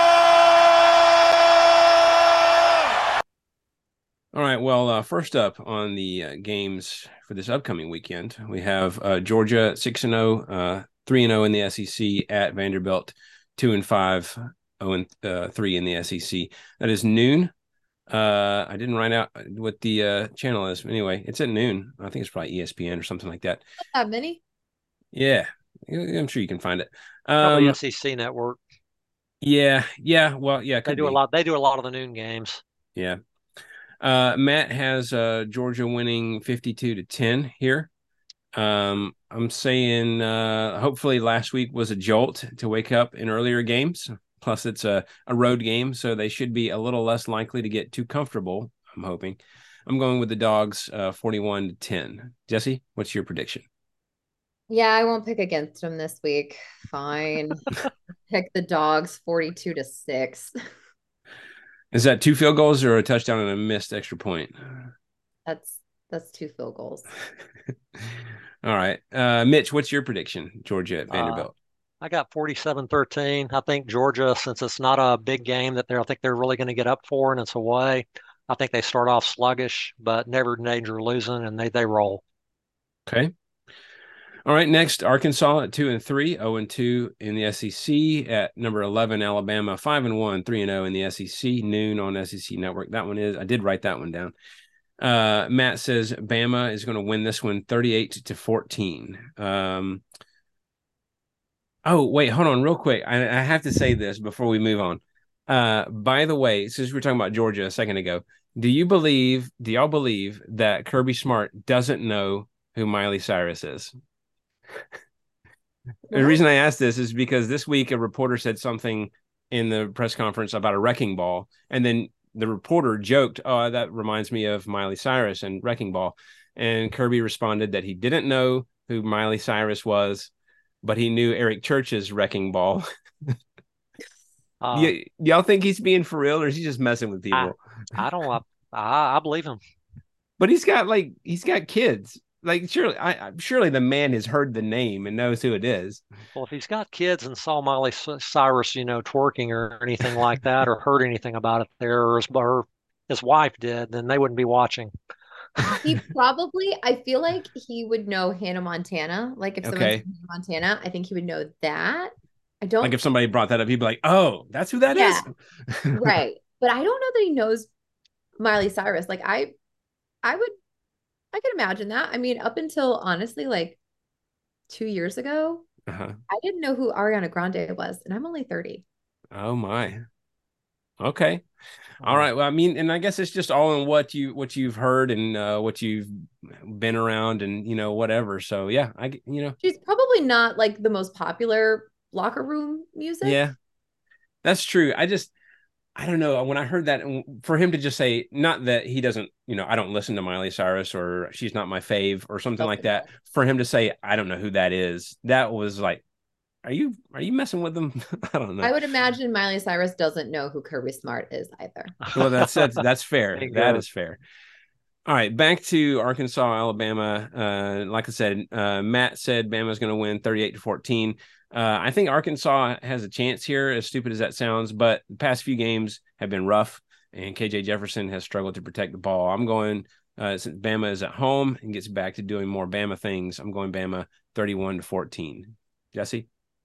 All right, well, uh, first up on the uh, games for this upcoming weekend, we have uh, Georgia six and zero, uh, three and zero in the S E C at Vanderbilt, two and five, zero and uh, three in the S E C. That is noon. Uh, I didn't write out what the uh, channel is. Anyway, it's at noon. I think it's probably E S P N or something like that. Not that many. Yeah, I'm sure you can find it. Probably Um, S E C Network. yeah, yeah. Well, yeah, it They could do a be. lot. They do a lot of the noon games. Yeah. Uh, Matt has uh, Georgia winning fifty-two to ten here. Um, I'm saying uh, hopefully last week was a jolt to wake up in earlier games. Plus, it's a, a road game, so they should be a little less likely to get too comfortable, I'm hoping. I'm going with the Dogs uh, forty-one to ten. Jesse, what's your prediction? Yeah, I won't pick against them this week. Fine. Pick the Dogs forty-two to six. Is that two field goals or a touchdown and a missed extra point? That's that's two field goals. All right. Uh, Mitch, what's your prediction? Georgia at Vanderbilt. Uh, I got forty-seven thirteen. I think Georgia, since it's not a big game that they're, I think they're really going to get up for, and it's away. I think they start off sluggish, but never in danger of losing, and they they roll. Okay. All right. Next, Arkansas at two and three, zero and two in the S E C. At number eleven, Alabama five and one, three and zero in the S E C. Noon on S E C Network. That one is. I did write that one down. Uh, Matt says Bama is going to win this one, thirty-eight to fourteen. Um. Oh, wait, hold on real quick. I, I have to say this before we move on. Uh, by the way, since we were talking about Georgia a second ago, do you believe, do y'all believe that Kirby Smart doesn't know who Miley Cyrus is? The reason I asked this is because this week a reporter said something in the press conference about a wrecking ball, and then the reporter joked, "Oh, that reminds me of Miley Cyrus and Wrecking Ball." And Kirby responded that he didn't know who Miley Cyrus was, but he knew Eric Church's Wrecking Ball. Uh, y- y'all think he's being for real, or is he just messing with people? I, I don't. I, I believe him. But he's got like he's got kids. Like surely, I surely the man has heard the name and knows who it is. Well, if he's got kids and saw Miley Cyrus, you know, twerking or anything like that, or heard anything about it there, or his, or his wife did, then they wouldn't be watching. He probably, I feel like he would know Hannah Montana. Like if someone Okay. said Hannah Montana, I think he would know that. I don't Like if somebody brought that up, he'd be like, "Oh, that's who that Yeah. is." right. But I don't know that he knows Miley Cyrus. Like I I would I could imagine that. I mean, up until honestly like two years ago, Uh-huh. I didn't know who Ariana Grande was, and I'm only thirty. Oh my. Okay. All right. Well, I mean, and I guess it's just all in what you what you've heard and uh, what you've been around and you know whatever. So yeah, I you know She's probably not like the most popular locker room music. yeah, that's true. I just I don't know when I heard that for him to just say not that he doesn't you know I don't listen to Miley Cyrus or she's not my fave or something like that. For him to say I don't know who that is, that was like, are you are you messing with them? I don't know. I would imagine Miley Cyrus doesn't know who Kirby Smart is either. Well, that's that's that's fair. There you That go. is fair. All right, back to Arkansas, Alabama. Uh, like I said, uh, Matt said Bama's going to win thirty-eight to fourteen. Uh, I think Arkansas has a chance here, as stupid as that sounds, but the past few games have been rough, and K J Jefferson has struggled to protect the ball. I'm going, uh, since Bama is at home and gets back to doing more Bama things, I'm going Bama thirty-one to fourteen. Jesse?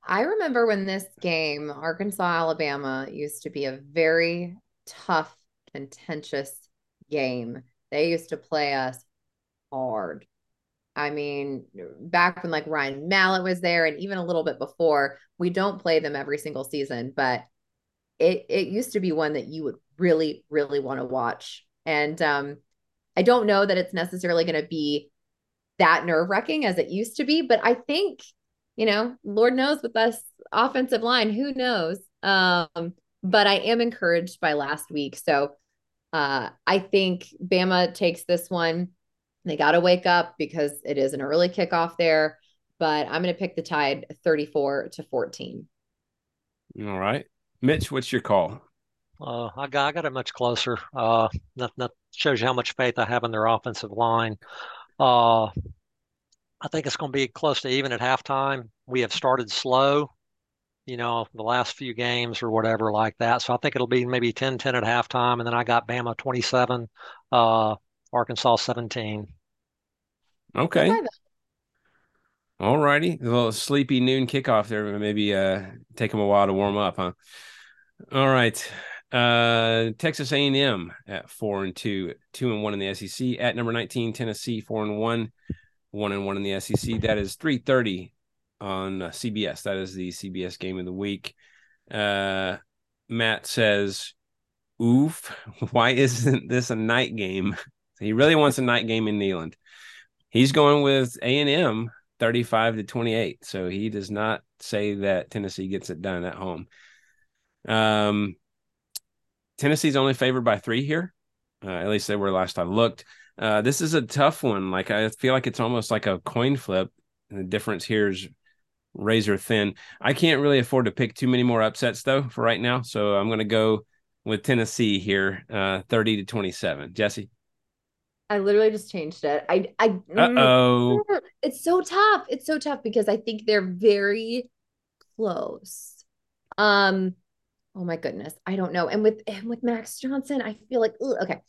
I remember when this game, Arkansas, Alabama, used to be a very tough, contentious game. They used to play us hard. I mean, back when like Ryan Mallett was there and even a little bit before, we don't play them every single season, but it it used to be one that you would really, really want to watch. And um, I don't know that it's necessarily going to be that nerve-wracking as it used to be, but I think, you know, Lord knows with us offensive line, who knows? Um, but I am encouraged by last week. So uh, I think Bama takes this one. They got to wake up because it is an early kickoff there, but I'm going to pick the Tide thirty-four to fourteen. All right. Mitch, what's your call? Uh, I got I got it much closer. Uh, that that shows you how much faith I have in their offensive line. Uh, I think it's going to be close to even at halftime. We have started slow, you know, the last few games or whatever like that. So I think it'll be maybe ten ten at halftime, and then I got Bama twenty-seven, uh, Arkansas seventeen. Okay. All righty. A little sleepy noon kickoff there. Maybe uh, take them a while to warm up, huh? All right. Uh, Texas A and M at four and two, two and one in the S E C. At number nineteen, Tennessee four and one, one and one in the S E C. That is three thirty on uh, C B S. That is the C B S game of the week. Uh, Matt says, "Oof! Why isn't this a night game?" He really wants a night game in Neyland. He's going with A and M thirty-five to twenty-eight. So he does not say that Tennessee gets it done at home. Um, Tennessee's only favored by three here. Uh, at least they were last I looked. Uh, this is a tough one. Like, I feel like it's almost like a coin flip. And the difference here is razor thin. I can't really afford to pick too many more upsets though for right now. So I'm going to go with Tennessee here, uh, thirty to twenty-seven. Jesse. I literally just changed it. I, I, Uh-oh. It's so tough. It's so tough because I think they're very close. Um, oh my goodness. I don't know. And with, and with Max Johnson, I feel like, ugh, okay.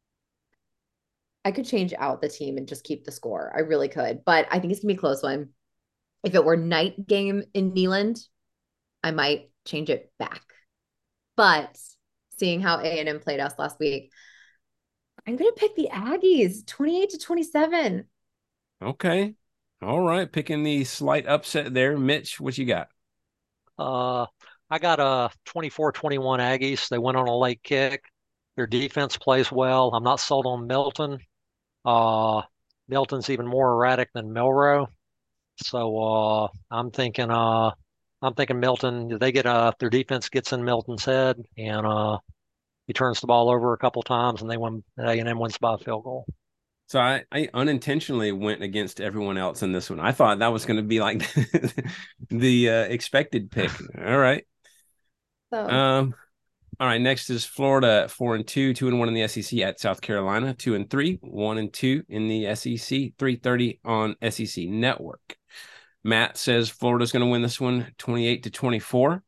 I could change out the team and just keep the score. I really could, but I think it's gonna be a close one. If it were night game in Neyland, I might change it back. But seeing how A and M played us last week, I'm going to pick the Aggies, twenty-eight to twenty-seven. Okay. All right. Picking the slight upset there. Mitch, what you got? Uh, I got a twenty-four twenty-one Aggies. They went on a late kick. Their defense plays well. I'm not sold on Milton. Uh, Milton's even more erratic than Milroe. So uh, I'm thinking uh, I'm thinking Milton, they get uh their defense gets in Milton's head, and uh he turns the ball over a couple times, and they win. A and M wins by a field goal. So I, I unintentionally went against everyone else in this one. I thought that was going to be like the uh, expected pick. All right. So. Um. All right. Next is Florida, four and two, two and one in the S E C. At South Carolina, two and three, one and two in the S E C. three thirty on S E C Network. Matt says Florida's going to win this one, twenty-eight to twenty-four.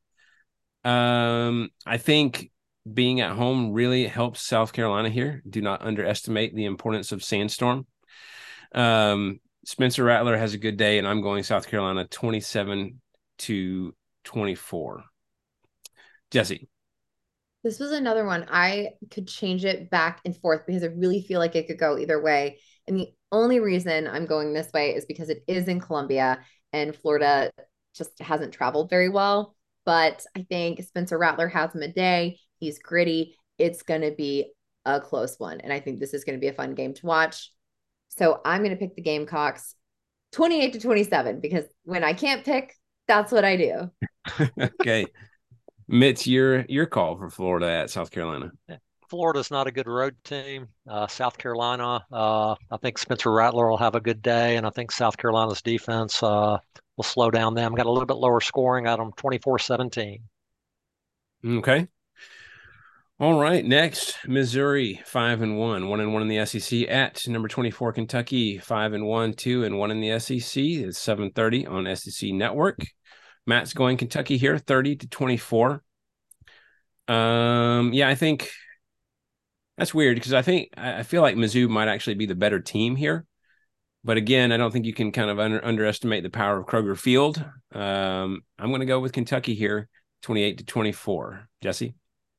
Um, I think being at home really helps South Carolina here. Do not underestimate the importance of Sandstorm. Um, Spencer Rattler has a good day, and I'm going South Carolina twenty-seven to twenty-four. Jesse. This was another one. I could change it back and forth because I really feel like it could go either way. And the only reason I'm going this way is because it is in Columbia and Florida just hasn't traveled very well. But I think Spencer Rattler has him a day. He's gritty. It's going to be a close one. And I think this is going to be a fun game to watch. So I'm going to pick the Gamecocks twenty-eight to twenty-seven because when I can't pick, that's what I do. Okay. Mitch, your your call for Florida at South Carolina. Florida's not a good road team. Uh, South Carolina, uh, I think Spencer Rattler will have a good day, and I think South Carolina's defense uh, will slow down them. Got a little bit lower scoring at them, twenty-four seventeen. Okay. All right. Next, Missouri, five and one, one and one in the S E C. At number twenty-four, Kentucky, five and one, two and one in the S E C. It's seven thirty on S E C Network. Matt's going Kentucky here, thirty to twenty-four. Um, yeah, I think that's weird because I think I feel like Mizzou might actually be the better team here. but again, I don't think you can kind of under, underestimate the power of Kroger Field. Um, I'm going to go with Kentucky here, twenty-eight to twenty-four. Jesse?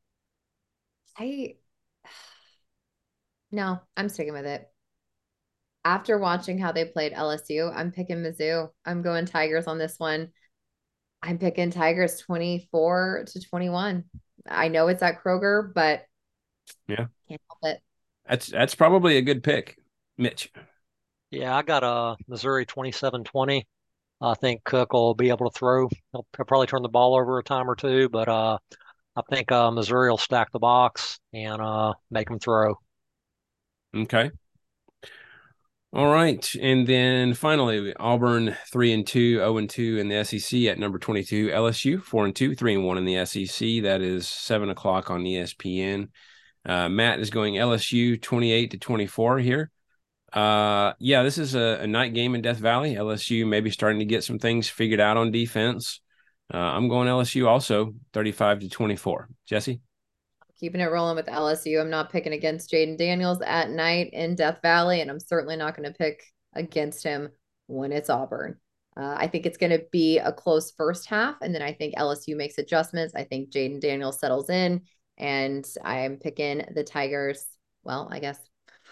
I no, I'm sticking with it. After watching how they played L S U, I'm picking Mizzou. I'm going Tigers on this one. I'm picking Tigers twenty-four to twenty-one. I know it's at Kroger, but yeah, can't help it. That's that's probably a good pick, Mitch. Yeah, I got a uh, Missouri twenty-seven twenty. I think Cook will be able to throw. He'll, he'll probably turn the ball over a time or two, but uh, I think uh, Missouri will stack the box and uh, make them throw. Okay. All right. And then finally, Auburn three and two, zero and two in the S E C at number twenty-two. L S U four and two, three and one in the S E C. That is seven o'clock on E S P N. Uh, Matt is going L S U twenty-eight to twenty-four here. Uh, yeah, this is a, a night game in Death Valley. L S U maybe starting to get some things figured out on defense. Uh, I'm going L S U also thirty-five to twenty-four. Jesse? Keeping it rolling with L S U. I'm not picking against Jaden Daniels at night in Death Valley, and I'm certainly not going to pick against him when it's Auburn. Uh, I think it's going to be a close first half, and then I think L S U makes adjustments. I think Jaden Daniels settles in, and I'm picking the Tigers. Well, I guess.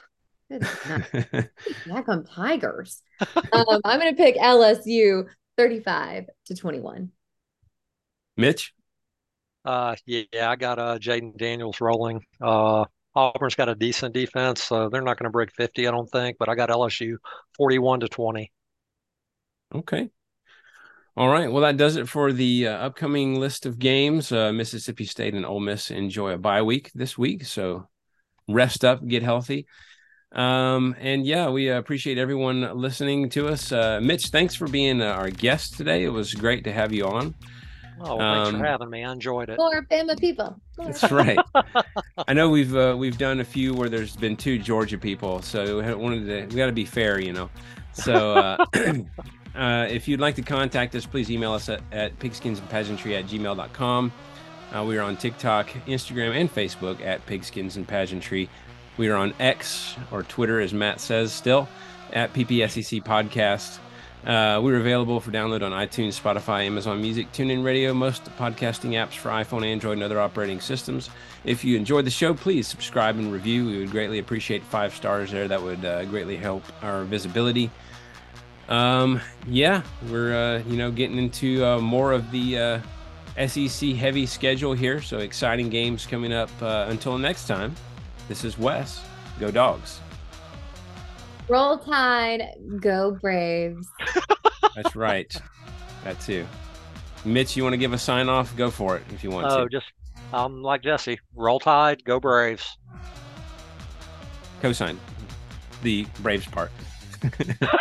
Back on Tigers. Um, I'm going to pick L S U thirty-five to twenty-one. Mitch? Uh, yeah, I got uh, Jaden Daniels rolling. Uh, Auburn's got a decent defense, so they're not going to break fifty, I don't think. But I got L S U forty-one to twenty. Okay. All right. Well, that does it for the uh, upcoming list of games. Uh, Mississippi State and Ole Miss enjoy a bye week this week, so rest up, get healthy. Um, and yeah, we appreciate everyone listening to us. Uh, Mitch, thanks for being uh, our guest today. It was great to have you on. Oh, well, thanks um, for having me. I enjoyed it. More Bama people. More. That's right. I know we've uh, we've done a few where there's been two Georgia people, so we wanted to we got to be fair, you know. So uh, uh, if you'd like to contact us, please email us at, at pigskinsandpageantry at gmail dot com. Uh, we are on TikTok, Instagram, and Facebook at Pigskins and Pageantry. We are on X, or Twitter, as Matt says still, at P P S E C Podcast. Uh, we're available for download on iTunes, Spotify, Amazon Music, TuneIn Radio, most podcasting apps for iPhone, Android, and other operating systems. If you enjoyed the show, please subscribe and review. We would greatly appreciate five stars there. That would uh, greatly help our visibility. Um, yeah, we're uh, you know getting into uh, more of the uh, S E C heavy schedule here, so exciting games coming up. Uh, until next time, this is Wes. Go Dogs. Roll Tide, go Braves. That's right. That too. Mitch, you want to give a sign off? Go for it if you want oh, to. Oh, just um, like Jesse. Roll Tide, go Braves. Cosign the Braves part.